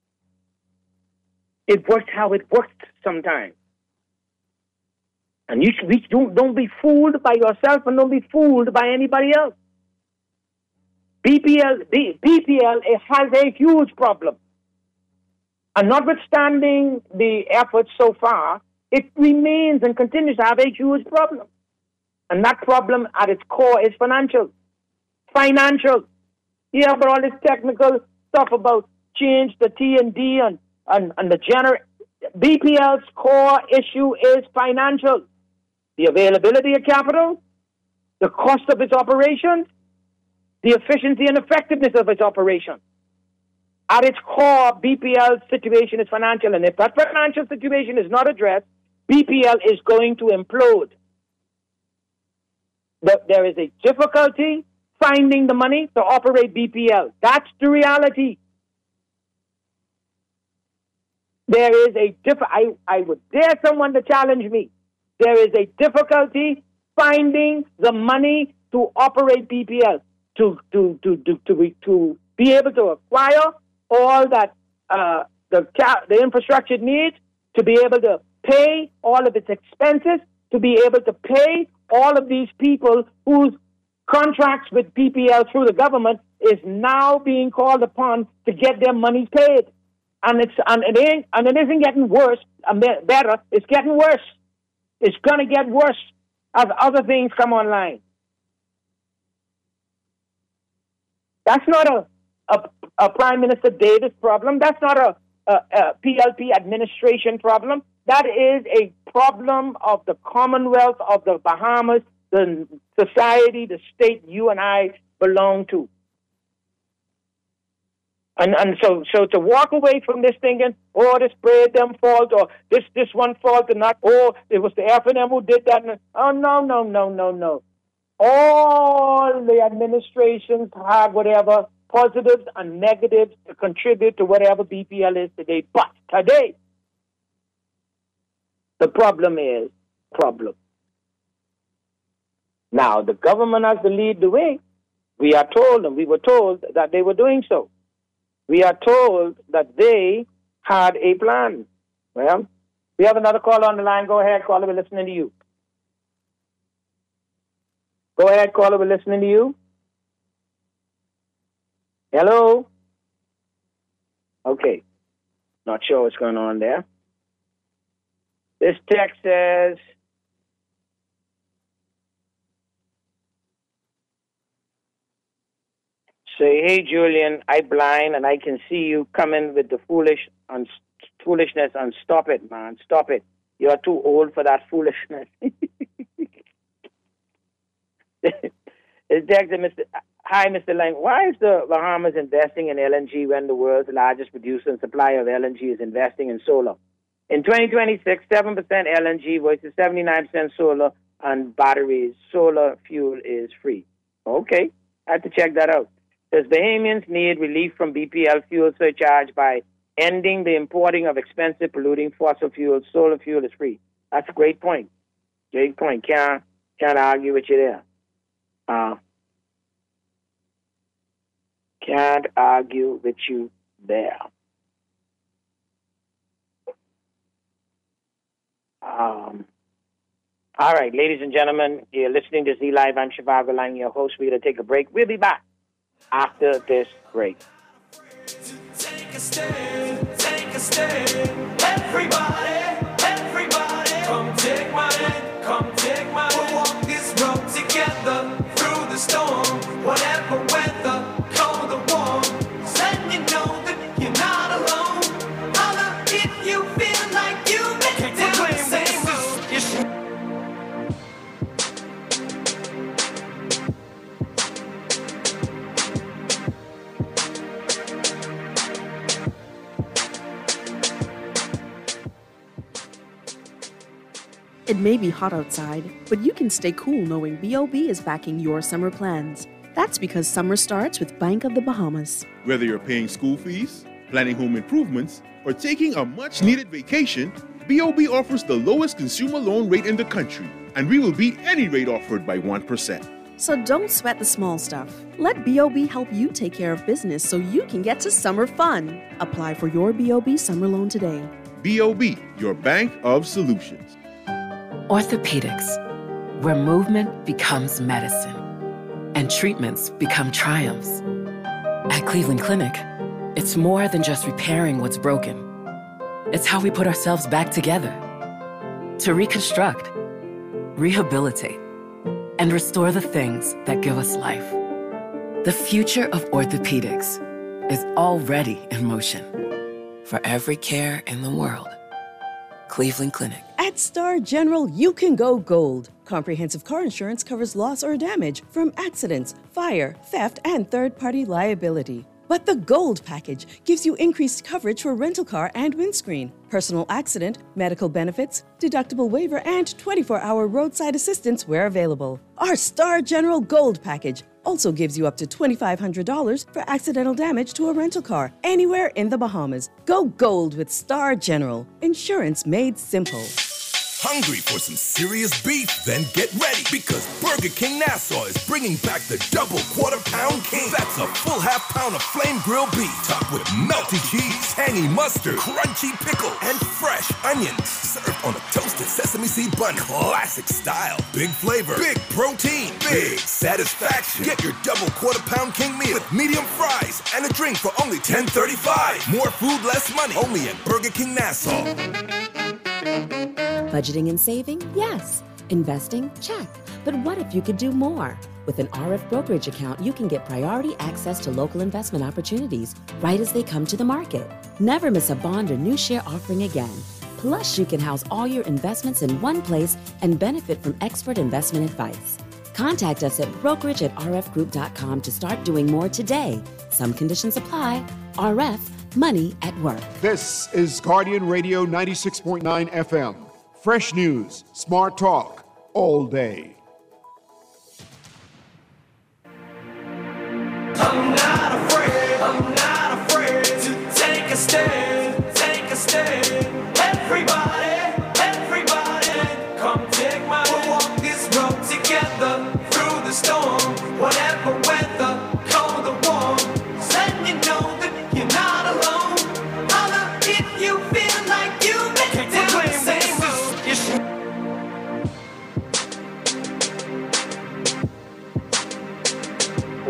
It works how it works sometimes. And don't be fooled by yourself and don't be fooled by anybody else. BPL has a huge problem. And notwithstanding the efforts so far, it remains and continues to have a huge problem. And that problem at its core is financial. Financial. Yeah, but all this technical stuff about change the T&D and the general. BPL's core issue is financial. The availability of capital, the cost of its operations, the efficiency and effectiveness of its operation. At its core, BPL's situation is financial, and if that financial situation is not addressed, BPL is going to implode. There is a difficulty finding the money to operate BPL. That's the There is I would dare someone to challenge me. There is a difficulty finding the money to operate BPL, to be able to acquire all that the infrastructure needs, to be able to pay all of its expenses, to be able to pay all of these people whose contracts with BPL through the government is now being called upon to get their money paid. And it isn't getting worse, better. It's getting worse. It's going to get worse as other things come online. That's not a Prime Minister Davis problem. That's not a PLP administration problem. That is a problem of the Commonwealth of the Bahamas, the society, the state you and I belong to. And so to walk away from this thinking, oh, this Braid them fault, or this one fault, and not, oh, it was the F&M who did that. Oh, no. All the administrations have whatever positives and negatives to contribute to whatever BPL is today. But today, the problem is Now, the government has to lead the way. We are told, and we were told, that they were doing so. We are told that they had a plan. Well, we have another caller on the line. Go ahead, caller. We're listening to you. Go ahead, caller. We're listening to you. Hello? Okay. Not sure what's going on there. This text says, say, hey, Julian, I blind and I can see you coming with the foolishness and stop it, man. Stop it. You're too old for that foolishness. It's text, hi, Mr. Lang. Why is the Bahamas investing in LNG when the world's largest producer and supplier of LNG is investing in solar? In 2026, 7% LNG versus 79% solar and batteries. Solar fuel is free. Okay, I have to check that out. Does Bahamians need relief from BPL fuel surcharge by ending the importing of expensive polluting fossil fuels? Solar fuel is free. That's a great point. Great point. Can't argue with you there. Can't argue with you there. All right, ladies and gentlemen, you're listening to Z Live. I'm Shivago Lang, your host. We're going to take a break. We'll be back after this break. Take a stand, everybody, come take my hand, we'll walk this road together through the storm, whatever weather, cold or warm, letting you know that you're not alone. Holla if you feel like you make it down the same road. It may be hot outside, but you can stay cool knowing B.O.B. is backing your summer plans. That's because summer starts with Bank of the Bahamas. Whether you're paying school fees, planning home improvements, or taking a much-needed vacation, B.O.B. offers the lowest consumer loan rate in the country, and we will beat any rate offered by 1%. So don't sweat the small stuff. Let B.O.B. help you take care of business so you can get to summer fun. Apply for your B.O.B. summer loan today. B.O.B., your bank of solutions. Orthopedics, where movement becomes medicine and treatments become triumphs. At Cleveland Clinic, it's more than just repairing what's broken. It's how we put ourselves back together to reconstruct, rehabilitate, and restore the things that give us life. The future of orthopedics is already in motion. For every care in the world, Cleveland Clinic. At Star General, you can go gold. Comprehensive car insurance covers loss or damage from accidents, fire, theft, and third-party liability. But the Gold package gives you increased coverage for rental car and windscreen, personal accident, medical benefits, deductible waiver, and 24-hour roadside assistance where available. Our Star General Gold package also gives you up to $2,500 for accidental damage to a rental car anywhere in the Bahamas. Go gold with Star General. Insurance made simple. Hungry for some serious beef? Then get ready, because Burger King Nassau is bringing back the double quarter-pound king. That's a full half-pound of flame grilled beef, topped with melty cheese, tangy mustard, crunchy pickle, and fresh onions. Served on a toasted sesame seed bun, classic style. Big flavor, big protein, big satisfaction. Get your double quarter-pound king meal with medium fries and a drink for only $10.35. More food, less money. Only at Burger King Nassau. Budgeting and saving? Yes. Investing? Check. But what if you could do more? With an RF brokerage account, you can get priority access to local investment opportunities right as they come to the market. Never miss a bond or new share offering again. Plus, you can house all your investments in one place and benefit from expert investment advice. Contact us at brokerage@rfgroup.com to start doing more today. Some conditions apply. RF, money at work. This is Guardian Radio 96.9 FM. Fresh news, smart talk, all day. I'm not afraid to take a stand, everybody, come take my hand, we'll walk this road together.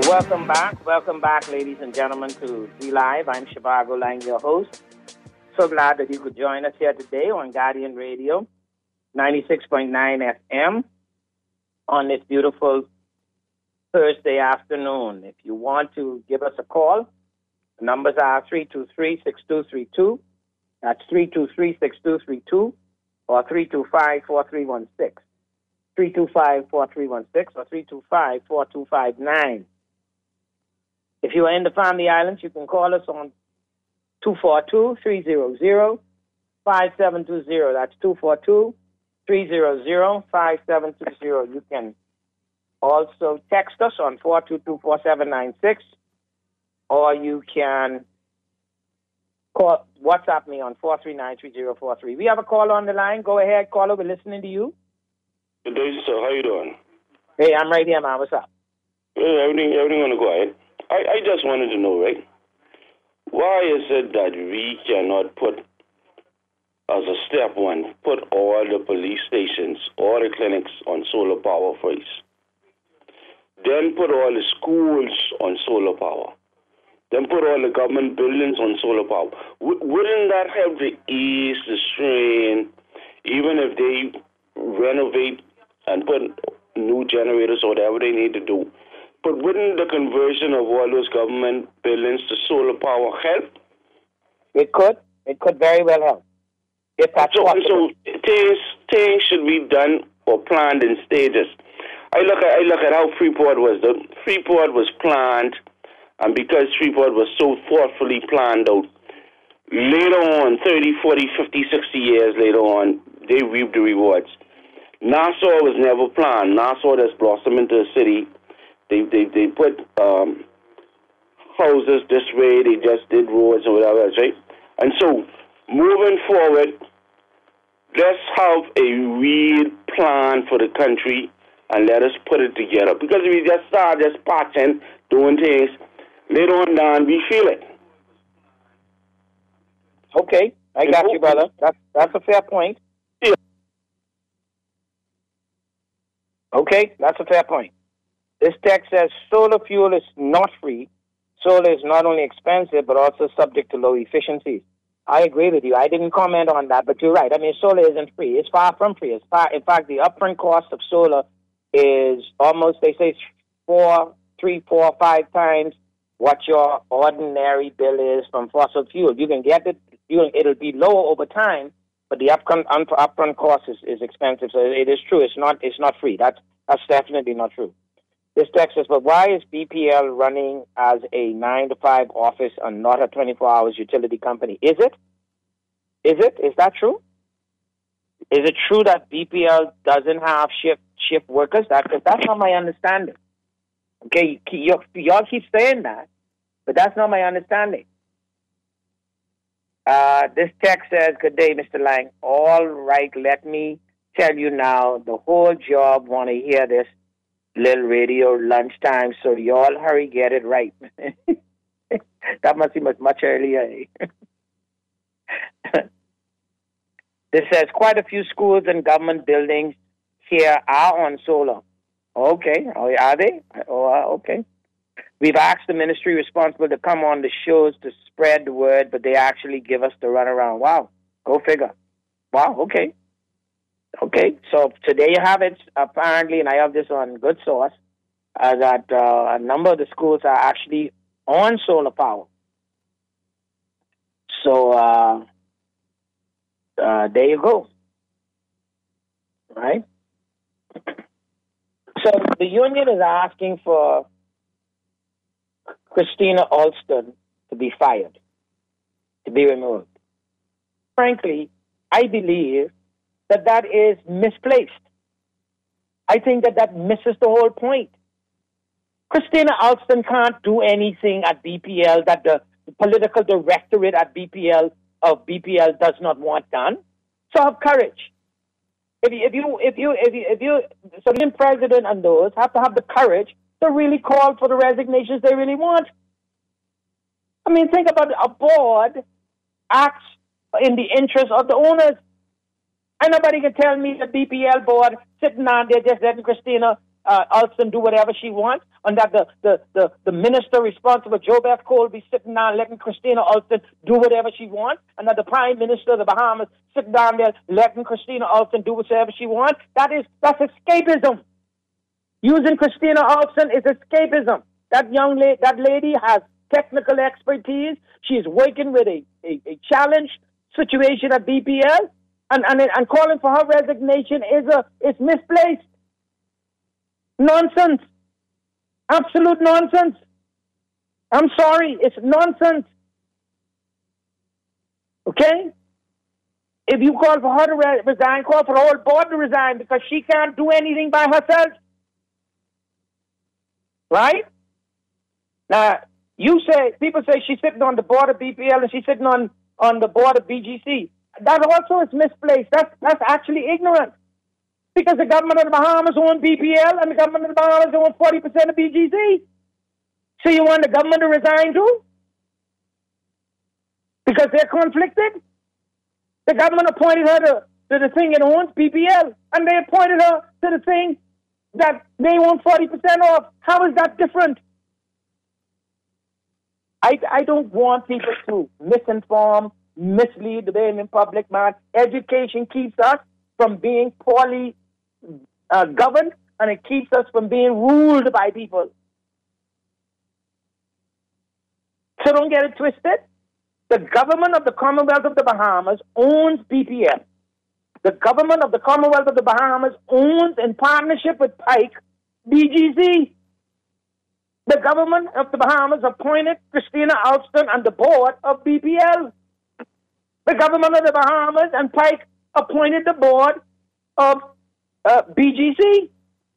Welcome back, ladies and gentlemen, to Z Live. I'm Shivago Lang, your host. So glad that you could join us here today on Guardian Radio, 96.9 FM, on this beautiful Thursday afternoon. If you want to give us a call, the numbers are 323-6232. That's 323-6232 or 325-4316. 325-4316 or 325-4259. If you are in the Family Islands, you can call us on 242-300-5720. That's 242-300-5720. You can also text us on 422-4796, or you can call WhatsApp me on 439-3043. We have a call on the line. Go ahead, caller. We're listening to you. Good day, sir. How you doing? Hey, I'm right here, man. What's up? Hey, everything on the quiet. I just wanted to know, right? Why is it that we cannot put, as a step one, put all the police stations, all the clinics on solar power first? Then put all the schools on solar power. Then put all the government buildings on solar power. Wouldn't that help to ease the strain, even if they renovate and put new generators or whatever they need to do? But wouldn't the conversion of all those government buildings to solar power help? It could. It could very well help. If that's possible. So things should be done or planned in stages. I look at how Freeport was done. Freeport was planned, and because Freeport was so thoughtfully planned out, later on, 30, 40, 50, 60 years later on, they reaped the rewards. Nassau was never planned. Nassau just blossomed into a city. They put houses this way. They just did roads or whatever else, right? And so, moving forward, let's have a real plan for the country and let us put it together. Because if we just start just patching, doing things, later on down, we feel it. Okay, I got you, brother. That's a fair point. Yeah. Okay, that's a fair point. This text says solar fuel is not free. Solar is not only expensive, but also subject to low efficiencies. I agree with you. I didn't comment on that, but you're right. I mean, solar isn't free. It's far from free. In fact, the upfront cost of solar is almost, they say, 3, 4, 5 times what your ordinary bill is from fossil fuel. You can get it. It'll be lower over time, but the upfront cost is expensive. So it is true. It's not free. That's definitely not true. This text says, but why is BPL running as a 9-to-5 office and not a 24-hour utility company? Is it? Is that true? Is it true that BPL doesn't have shift workers? That's not my understanding. Okay, y'all keep saying that, but that's not my understanding. This text says, good day, Mr. Lang. All right, let me tell you now, the whole job want to hear this little radio lunchtime, so y'all hurry, get it right. That must be much earlier. This says quite a few schools and government buildings here are on solar. Okay, are they? Okay. We've asked the ministry responsible to come on the shows to spread the word, but they actually give us the runaround. Wow, go figure. Wow, okay. Okay, so today you have it, apparently, and I have this on good source, that a number of the schools are actually on solar power. So there you go. Right? So the union is asking for Christina Alston to be fired, to be removed. Frankly, I believe that is misplaced. I think that misses the whole point. Christina Alston can't do anything at BPL that the political directorate at BPL does not want done. So have courage. So the president and those have to have the courage to really call for the resignations they really want. I mean, think about it. A board acts in the interest of the owners. And nobody can tell me the BPL board sitting on there just letting Christina Alston do whatever she wants, and that the minister responsible, Jobeth Cole, be sitting down letting Christina Alston do whatever she wants, and that the prime minister of the Bahamas sitting down there letting Christina Alston do whatever she wants. That's escapism. Using Christina Alston is escapism. That lady has technical expertise. She is working with a challenge situation at BPL, and calling for her resignation is misplaced. Nonsense. Absolute nonsense. I'm sorry, it's nonsense. Okay? If you call for her to resign, call for the whole board to resign, because she can't do anything by herself. Right? Now, people say she's sitting on the board of BPL and she's sitting on the board of BGC. That also is misplaced. That's actually ignorant. Because the government of the Bahamas owns BPL and the government of the Bahamas owns 40% of BGC. So you want the government to resign too? Because they're conflicted? The government appointed her to the thing it owns, BPL, and they appointed her to the thing that they own 40% of. How is that different? I don't want people to misinform, mislead the Bahamian public, man. Education keeps us from being poorly governed, and it keeps us from being ruled by people. So don't get it twisted. The government of the Commonwealth of the Bahamas owns BPL. The government of the Commonwealth of the Bahamas owns, in partnership with Pike, BGC. The government of the Bahamas appointed Christina Alston on the board of BPL. The government of the Bahamas and Pike appointed the board of BGC.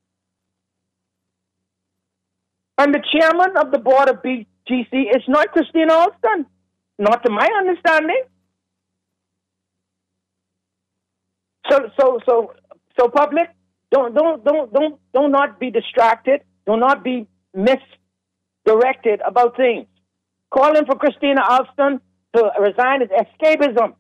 And the chairman of the board of BGC is not Christina Alston, not to my understanding. So public, don't not be distracted. Do not be misdirected about things. Calling for Christina Alston to resign is escapism.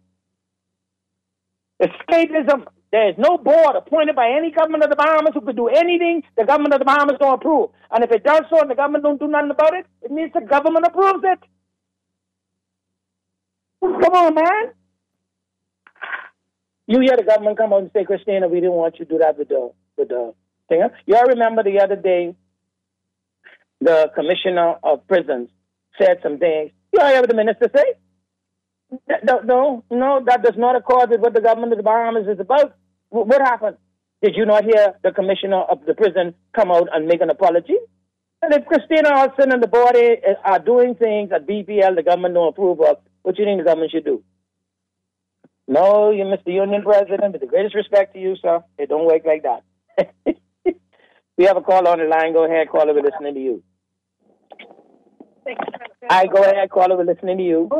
Escapism. There is no board appointed by any government of the Bahamas who could do anything the government of the Bahamas don't approve. And if it does so and the government don't do nothing about it, it means the government approves it. Come on, man. You hear the government come out and say, Christina, we didn't want you to do that with the thing. You all remember the other day, the commissioner of prisons said some things. You all hear what the minister say? No, that does not accord with what the government of the Bahamas is about. What happened? Did you not hear the commissioner of the prison come out and make an apology? And if Christina Alston and the board are doing things at BPL the government don't approve of, what do you think the government should do? No, you Mr. Union President, with the greatest respect to you, sir, it don't work like that. We have a caller on the line. Go ahead, caller, we're listening to you. Go ahead, caller, we're listening to you.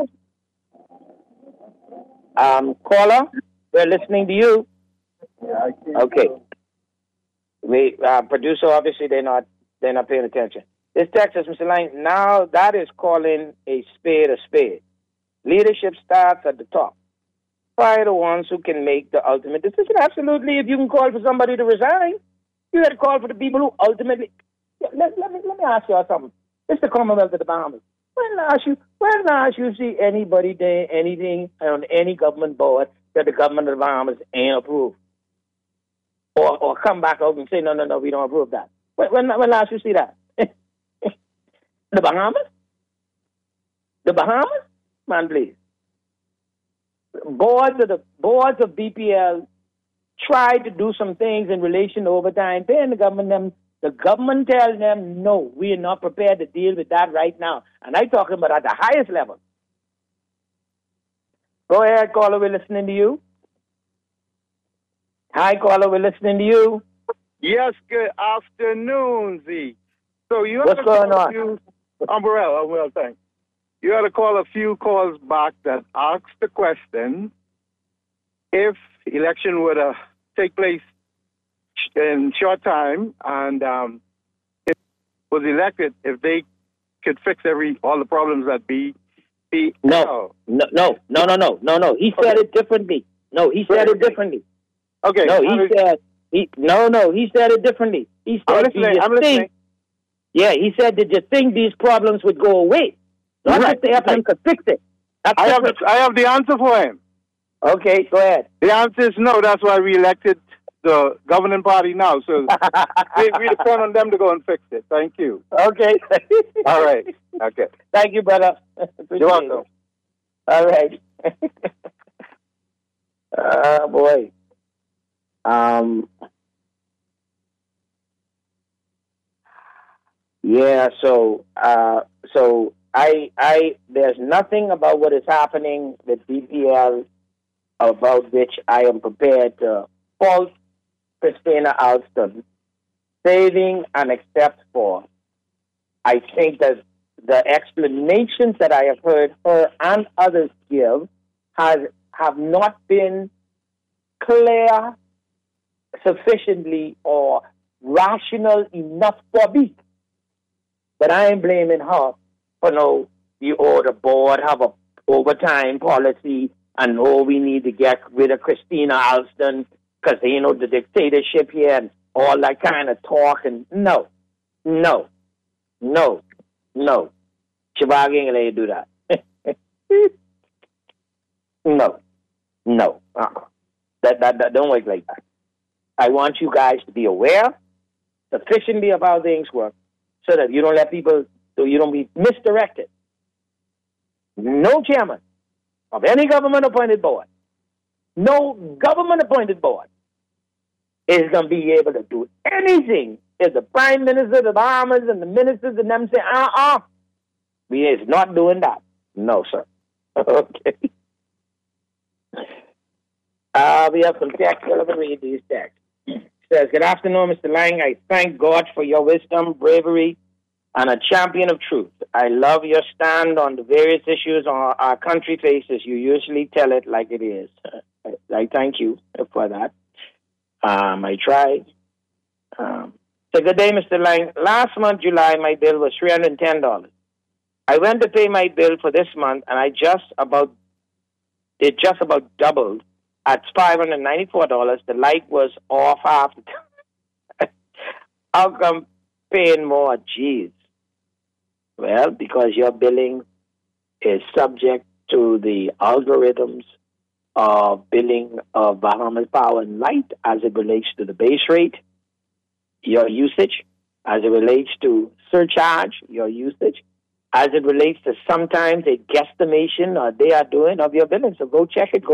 Caller, we're listening to you. Okay. Producer, obviously they're not paying attention. This text is Mr. Lang. Now that is calling a spade a spade. Leadership starts at the top. By the ones who can make the ultimate decision. Absolutely, if you can call for somebody to resign, you got to call for the people who ultimately. Let me ask you all something. It's the Commonwealth of the Bahamas. When last you see anybody doing anything on any government board that the government of the Bahamas ain't approved? Or come back out and say, no, we don't approve that. When last you see that? The Bahamas? The Bahamas? Man, please. Boards of BPL tried to do some things in relation to overtime pay, and the government tells them, no, we are not prepared to deal with that right now. And I'm talking about at the highest level. Go ahead, caller, we're listening to you. Hi, caller, we're listening to you. Yes, good afternoon, Z. So you What's going on? I'm well, thanks. You had to call a few calls back that asked the question, if election were to take place in short time and it was elected, if they could fix all the problems that BPL. No. He said it differently. No, he said it differently. Okay. No, he said He said it differently. He said, I'm listening. Yeah, he said, did you think these problems would go away? Not that the FM could fix it. I have the answer for him. Okay, go ahead. The answer is no. That's why we elected the governing party now. So we depend on them to go and fix it. Thank you. Okay. All right. Okay. Thank you, brother. You're welcome. All right. Boy. Yeah, so I there's nothing about what is happening with BPL about which I am prepared to fault Christina Alston, saving and accept for. I think that the explanations that I have heard her and others give have not been clear sufficiently or rational enough for me. But I ain't blaming her for the board have a overtime policy and we need to get rid of Christina Alston because, the dictatorship here and all that kind of talk. And no. Shabag ain't gonna let you do that. No. That don't work like that. I want you guys to be aware sufficiently of how things work so that you don't let people, so you don't be misdirected. No chairman of any government-appointed board, no government-appointed board is going to be able to do anything if the Prime Minister of the Bahamas and the ministers and them say, we is not doing that. No, sir. Okay. We have some text. Let me read these texts. It says, good afternoon, Mr. Lang. I thank God for your wisdom, bravery, and a champion of truth. I love your stand on the various issues our country faces. You usually tell it like it is. I thank you for that. I tried. So good day, Mr. Lang. Last month, July, my bill was $310. I went to pay my bill for this month, and it just about doubled at $594. The light was off half the time. How come paying more? Jeez. Well, because your billing is subject to the algorithms of billing of Bahamas Power and Light as it relates to the base rate, your usage, as it relates to surcharge, your usage, as it relates to sometimes a guesstimation they are doing of your billing. So go check it.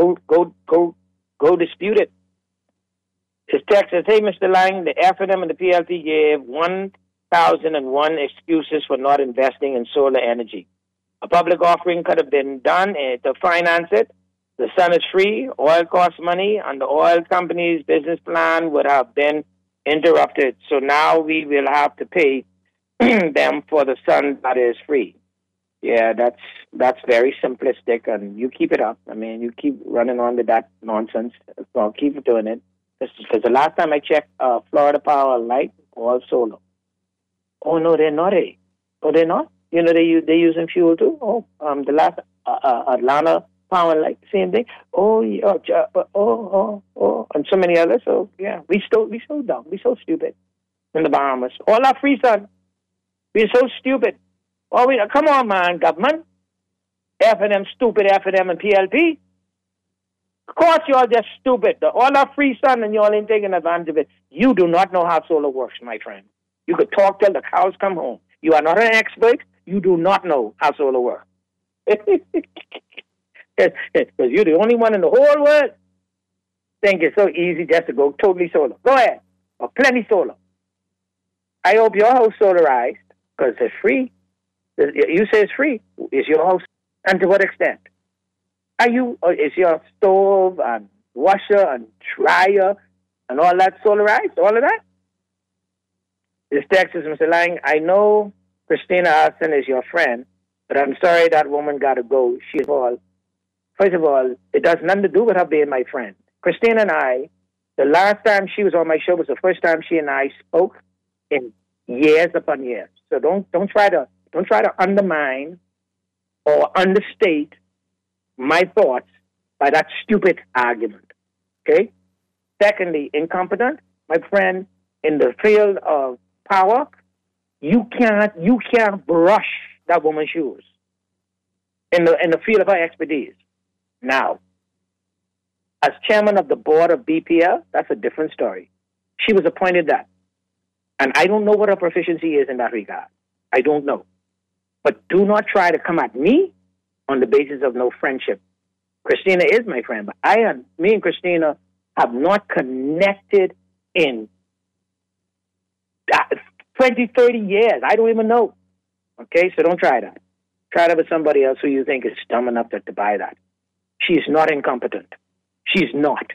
Go dispute it. This text says, hey, Mr. Lang, the F&M and the PLP gave 1,001 excuses for not investing in solar energy. A public offering could have been done to finance it. The sun is free, oil costs money, and the oil company's business plan would have been interrupted. So now we will have to pay them for the sun that is free. Yeah, that's very simplistic, and you keep it up. I mean, you keep running on with that nonsense. So keep doing it. Because the last time I checked, Florida Power and Light, all solar. Oh, no, they're not. Oh, they're not? They're using fuel too? Oh, the last Atlanta Power and Light, same thing. Oh, yeah, and so many others. So, yeah, we so dumb. We so stupid in the Bahamas. All our free sun. We're so stupid. Oh, come on, man, government. F&M, stupid F&M and PLP. Of course, y'all just stupid. All our free sun and y'all ain't taking advantage of it. You do not know how solar works, my friend. You could talk till the cows come home. You are not an expert. You do not know how solar works. Because you're the only one in the whole world think it's so easy just to go totally solar. Go ahead. Or plenty solar. I hope your house solarized because it's free. You say it's free. Is your house? And to what extent? Is your stove and washer and dryer and all that solarized? All of that? This text is, Mr. Lang, I know Christina Alston is your friend, but I'm sorry that woman got to go. First of all, it does nothing to do with her being my friend. Christina and I, the last time she was on my show was the first time she and I spoke in years upon years. So don't try to undermine or understate my thoughts by that stupid argument. Okay? Secondly, incompetent. My friend, in the field of power, you can't brush that woman's shoes in the field of her expertise. Now, as chairman of the board of BPL, that's a different story. She was appointed that. And I don't know what her proficiency is in that regard. I don't know. But do not try to come at me on the basis of no friendship. Christina is my friend, but me and Christina have not connected in 20, 30 years. I don't even know. Okay, so don't try that. Try that with somebody else who you think is dumb enough to buy that. She's not incompetent. She's not.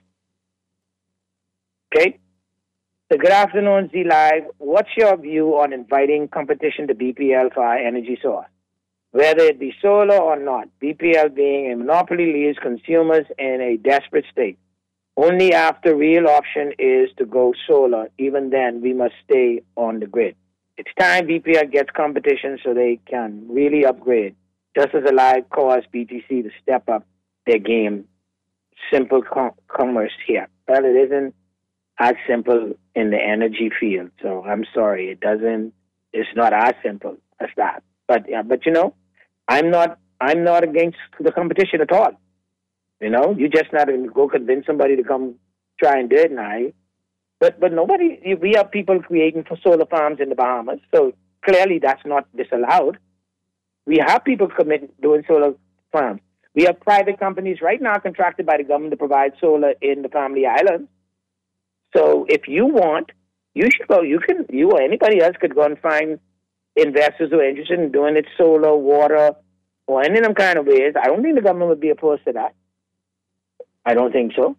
Okay? So good afternoon, Z Live. What's your view on inviting competition to BPL for our energy source? Whether it be solar or not, BPL being a monopoly leaves consumers in a desperate state. Only after real option is to go solar. Even then, we must stay on the grid. It's time BPL gets competition so they can really upgrade. Just as Alive caused BTC to step up their game. Simple commerce here. Well, it isn't as simple in the energy field. So I'm sorry, it's not as simple as that. But you know, I'm not against the competition at all. You know, you just not go convince somebody to come try and do it now. But nobody, we have people creating for solar farms in the Bahamas, so clearly that's not disallowed. We have people doing solar farms. We have private companies right now contracted by the government to provide solar in the Family Islands. So if you want, you should go. You or anybody else could go and find investors who are interested in doing it solar, water, or any of them kind of ways. I don't think the government would be opposed to that. I don't think so.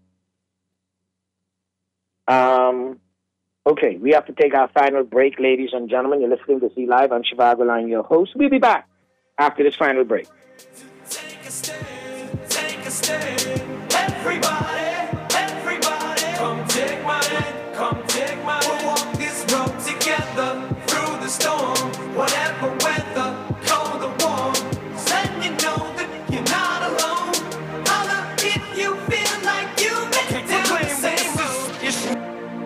Okay, we have to take our final break, ladies and gentlemen. You're listening to Z Live. I'm Shivago Line, your host. We'll be back after this final break. Take a stand. Everybody, come take my hand. We'll walk this road together through the storm. Whatever weather, cold or warm. Letting you know that you're not alone. Holla if you feel like you've been down the same road.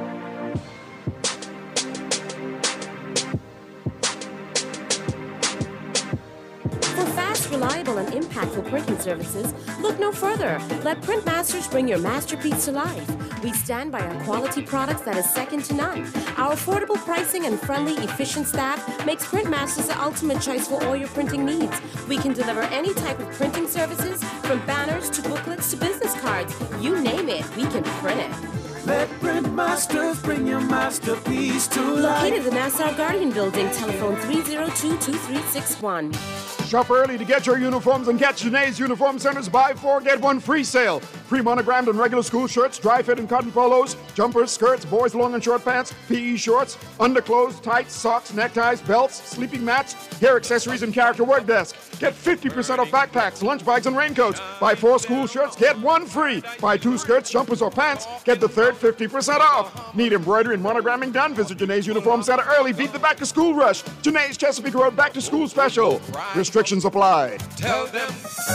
For fast, reliable, and impactful printing services, look no further. Let Printmasters bring your masterpiece to life. We stand by our quality products that is second to none. Our affordable pricing and friendly, efficient staff makes Printmasters the ultimate choice for all your printing needs. We can deliver any type of printing services, from banners to booklets to business cards. You name it, we can print it. Let Printmasters bring your masterpiece to life. Located in the Nassau Guardian Building, telephone 302-2361. Shop early to get your uniforms and catch Janae's Uniform Center's buy 4, get 1 free sale. Pre-monogrammed and regular school shirts, dry fit and cotton polos, jumpers, skirts, boys' long and short pants, PE shorts, underclothes, tights, socks, neckties, belts, sleeping mats, hair accessories, and character work desk. Get 50% off backpacks, lunch bags, and raincoats. Buy 4 school shirts, get 1 free. Buy 2 skirts, jumpers, or pants, get the third 50% off. Need embroidery and monogramming done? Visit Janae's Uniform Center early. Beat the back-to-school rush. Janae's Chesapeake Road back-to-school special. Restrictions apply. Tell them.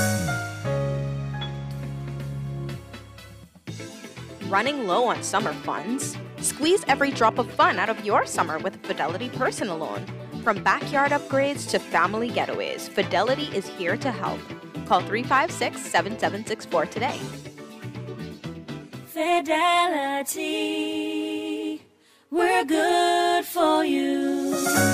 Running low on summer funds? Squeeze every drop of fun out of your summer with a Fidelity personal loan. From backyard upgrades to family getaways, Fidelity is here to help. Call 356-7764 today. Fidelity, we're good for you.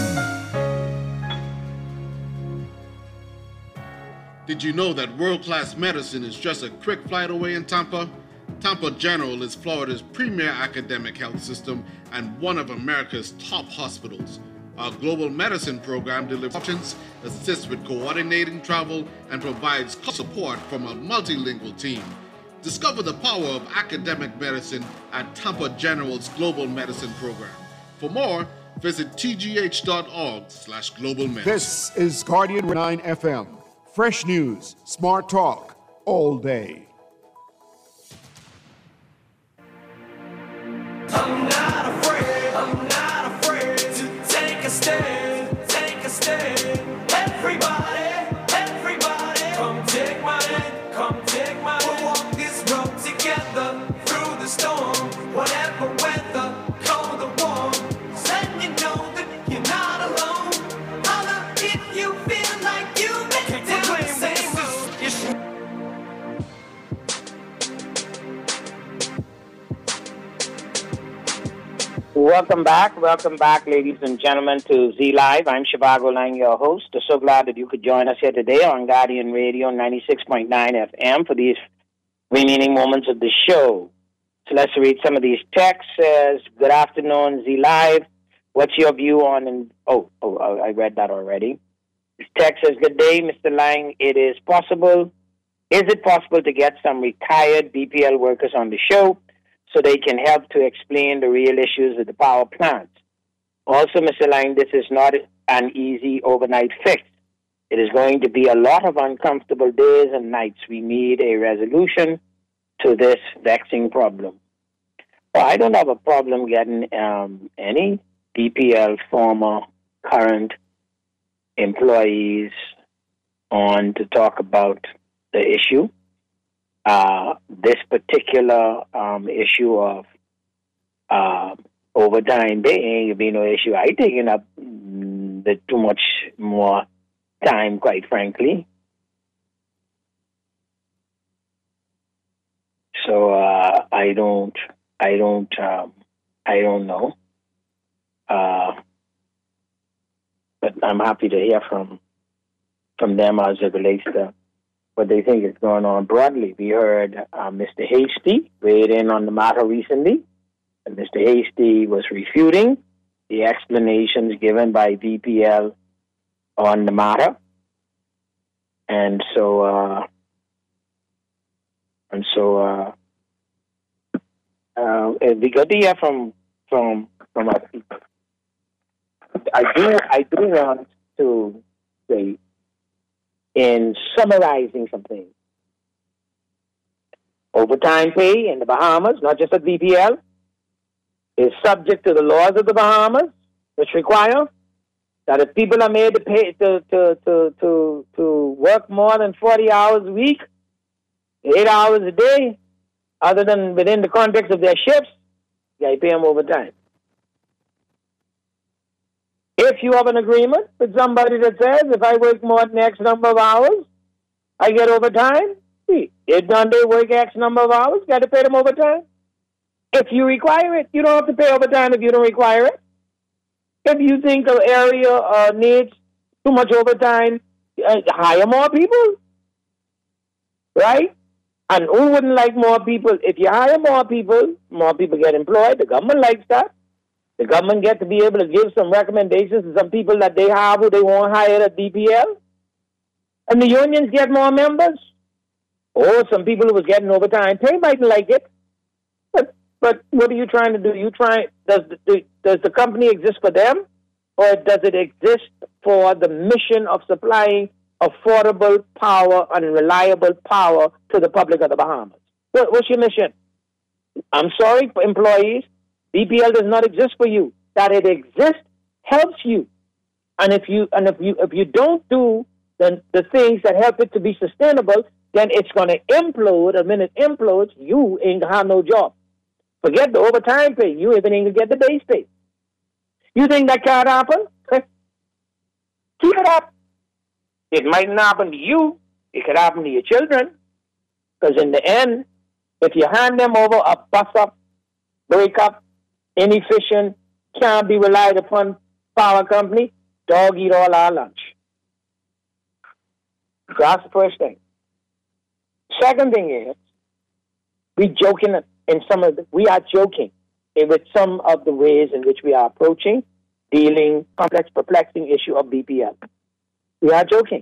Did you know that world-class medicine is just a quick flight away in Tampa? Tampa General is Florida's premier academic health system and one of America's top hospitals. Our global medicine program delivers options, assists with coordinating travel, and provides support from a multilingual team. Discover the power of academic medicine at Tampa General's Global Medicine Program. For more, visit tgh.org/global medicine. This is Guardian 9 FM. Fresh news, smart talk, all day. I'm not afraid to take a stand. Everybody, come take my hand. We'll walk this road together through the storm. Welcome back, ladies and gentlemen, to Z Live. I'm Shivago Lang, your host. I'm so glad that you could join us here today on Guardian Radio 96.9 FM for these remaining moments of the show. So let's read some of these texts. Says, good afternoon, Z Live. What's your view on... I read that already. This text says, good day, Mr. Lang. Is it possible to get some retired BPL workers on the show so they can help to explain the real issues with the power plants? Also, Mr. Lang, this is not an easy overnight fix. It is going to be a lot of uncomfortable days and nights. We need a resolution to this vexing problem. Well, I don't have a problem getting any BPL former, current employees on to talk about the issue. This particular issue of overtime pay ain't gonna be no issue. I taking up too much more time, quite frankly. So I don't know. But I'm happy to hear from them as it relates to what they think is going on broadly. We heard Mr. Hasty weighed in on the matter recently, and Mr. Hasty was refuting the explanations given by VPL on the matter. And so it'd be good to hear from our people. I do want to say, in summarizing some things, overtime pay in the Bahamas, not just at VPL, is subject to the laws of the Bahamas, which require that if people are made to pay to work more than 40 hours a week, 8 hours a day, other than within the context of their shifts, you got to pay them overtime. If you have an agreement with somebody that says, if I work more than X number of hours, I get overtime, if done they work X number of hours, got to pay them overtime. If you require it, you don't have to pay overtime if you don't require it. If you think the area needs too much overtime, hire more people, right? And who wouldn't like more people? If you hire more people get employed. The government likes that. The government gets to be able to give some recommendations to some people that they have who they won't hire at DPL. And the unions get more members. Or some people who was getting overtime pay might like it. But what are you trying to do? Does the company exist for them? Or does it exist for the mission of supplying affordable power and reliable power to the public of the Bahamas? What's your mission? I'm sorry, employees. BPL does not exist for you. That it exists helps you. And if you don't do the things that help it to be sustainable, then it's going to implode. And when it implodes, you ain't going to have no job. Forget the overtime pay. You even ain't going to get the base pay. You think that can't happen? Keep it up. It might not happen to you. It could happen to your children. Because in the end, if you hand them over a bust-up, break-up, inefficient, can't be relied upon power company, dog eat all our lunch. That's the first thing. Second thing is, we are joking with some of the ways in which we are approaching dealing complex, perplexing issue of BPL. We are joking.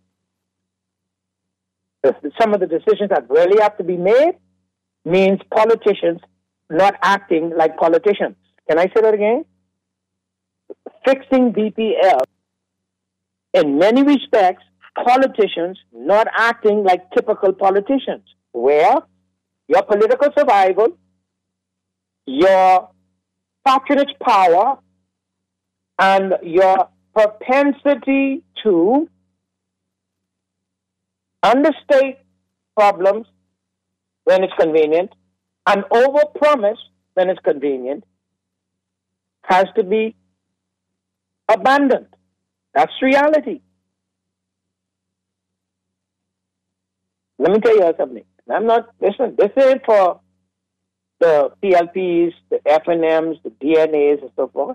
Some of the decisions that really have to be made means politicians not acting like politicians. Can I say that again? Fixing BPL, in many respects, politicians not acting like typical politicians, where your political survival, your patronage power, and your propensity to understate problems when it's convenient and overpromise when it's convenient has to be abandoned. That's reality. Let me tell you something. This ain't for the PLPs, the FNMs, the DNAs, and so forth.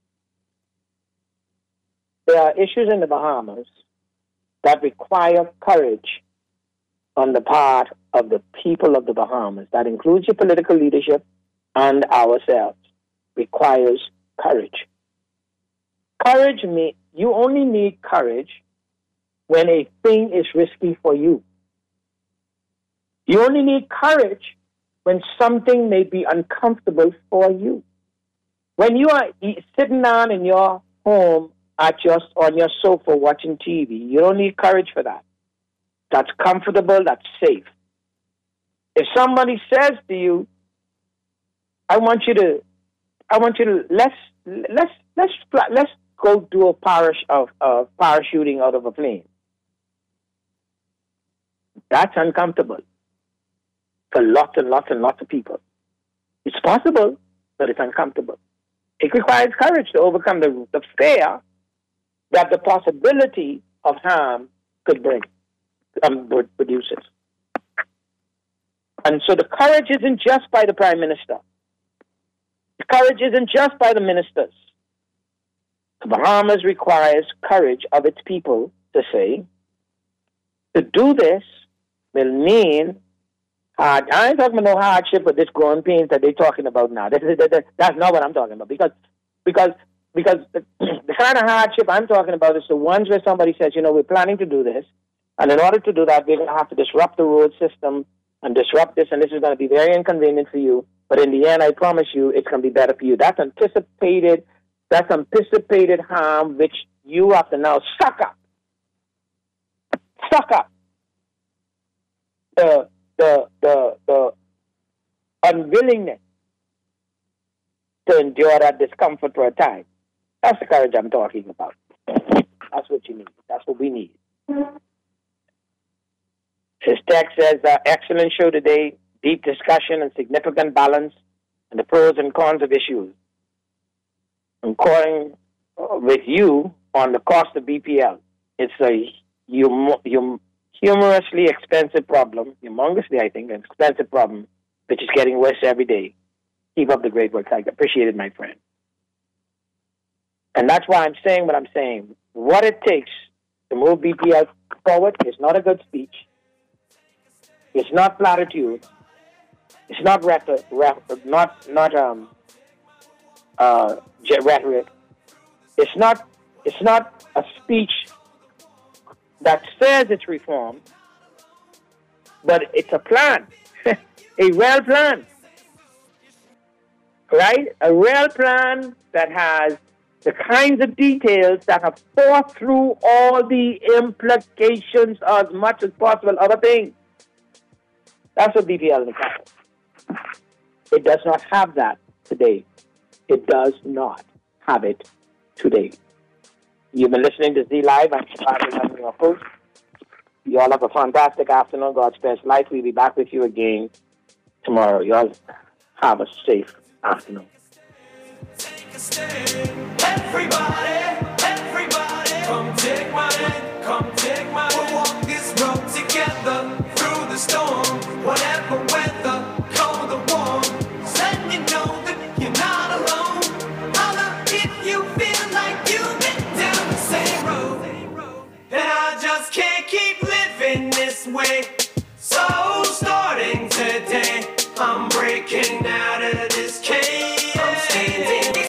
There are issues in the Bahamas that require courage on the part of the people of the Bahamas. That includes your political leadership and ourselves. Requires courage. Courage means you only need courage when a thing is risky for you. You only need courage when something may be uncomfortable for you. When you are sitting down in your home on your sofa watching TV, you don't need courage for that. That's comfortable, that's safe. If somebody says to you, I want you to let's go do a parachuting out of a plane. That's uncomfortable for lots and lots and lots of people. It's possible, but it's uncomfortable. It requires courage to overcome the fear that the possibility of harm could produces. And so the courage isn't just by the Prime Minister. The courage isn't just by the ministers. The Bahamas requires courage of its people to say, to do this will mean I ain't talking about no hardship or this growing pains that they're talking about now. That's not what I'm talking about. Because the kind of hardship I'm talking about is the ones where somebody says, we're planning to do this, and in order to do that, we're going to have to disrupt the road system and disrupt this, and this is going to be very inconvenient for you. But in the end, I promise you, it's going to be better for you. That's anticipated harm, which you have to now suck up. Suck up. The unwillingness to endure that discomfort for a time. That's the courage I'm talking about. That's what you need. That's what we need. His text says, excellent show today, deep discussion and significant balance and the pros and cons of issues. I'm calling with you on the cost of BPL. It's a humorously expensive problem, humongously, I think, an expensive problem, which is getting worse every day. Keep up the great work. I appreciate it, my friend. And that's why I'm saying what I'm saying. What it takes to move BPL forward is not a good speech. It's not platitude. It's not rhetoric. It's not a speech that says it's reform, but it's a plan, a real plan, right? A real plan that has the kinds of details that have thought through all the implications as much as possible of a thing. That's what BPL is about. It does not have that today. It does not have it today. You've been listening to Z Live. I'm your host. You all have a fantastic afternoon. God's best life. We'll be back with you again tomorrow. You all have a safe afternoon. Everybody, come take my hand, we'll walk this road together through the storm.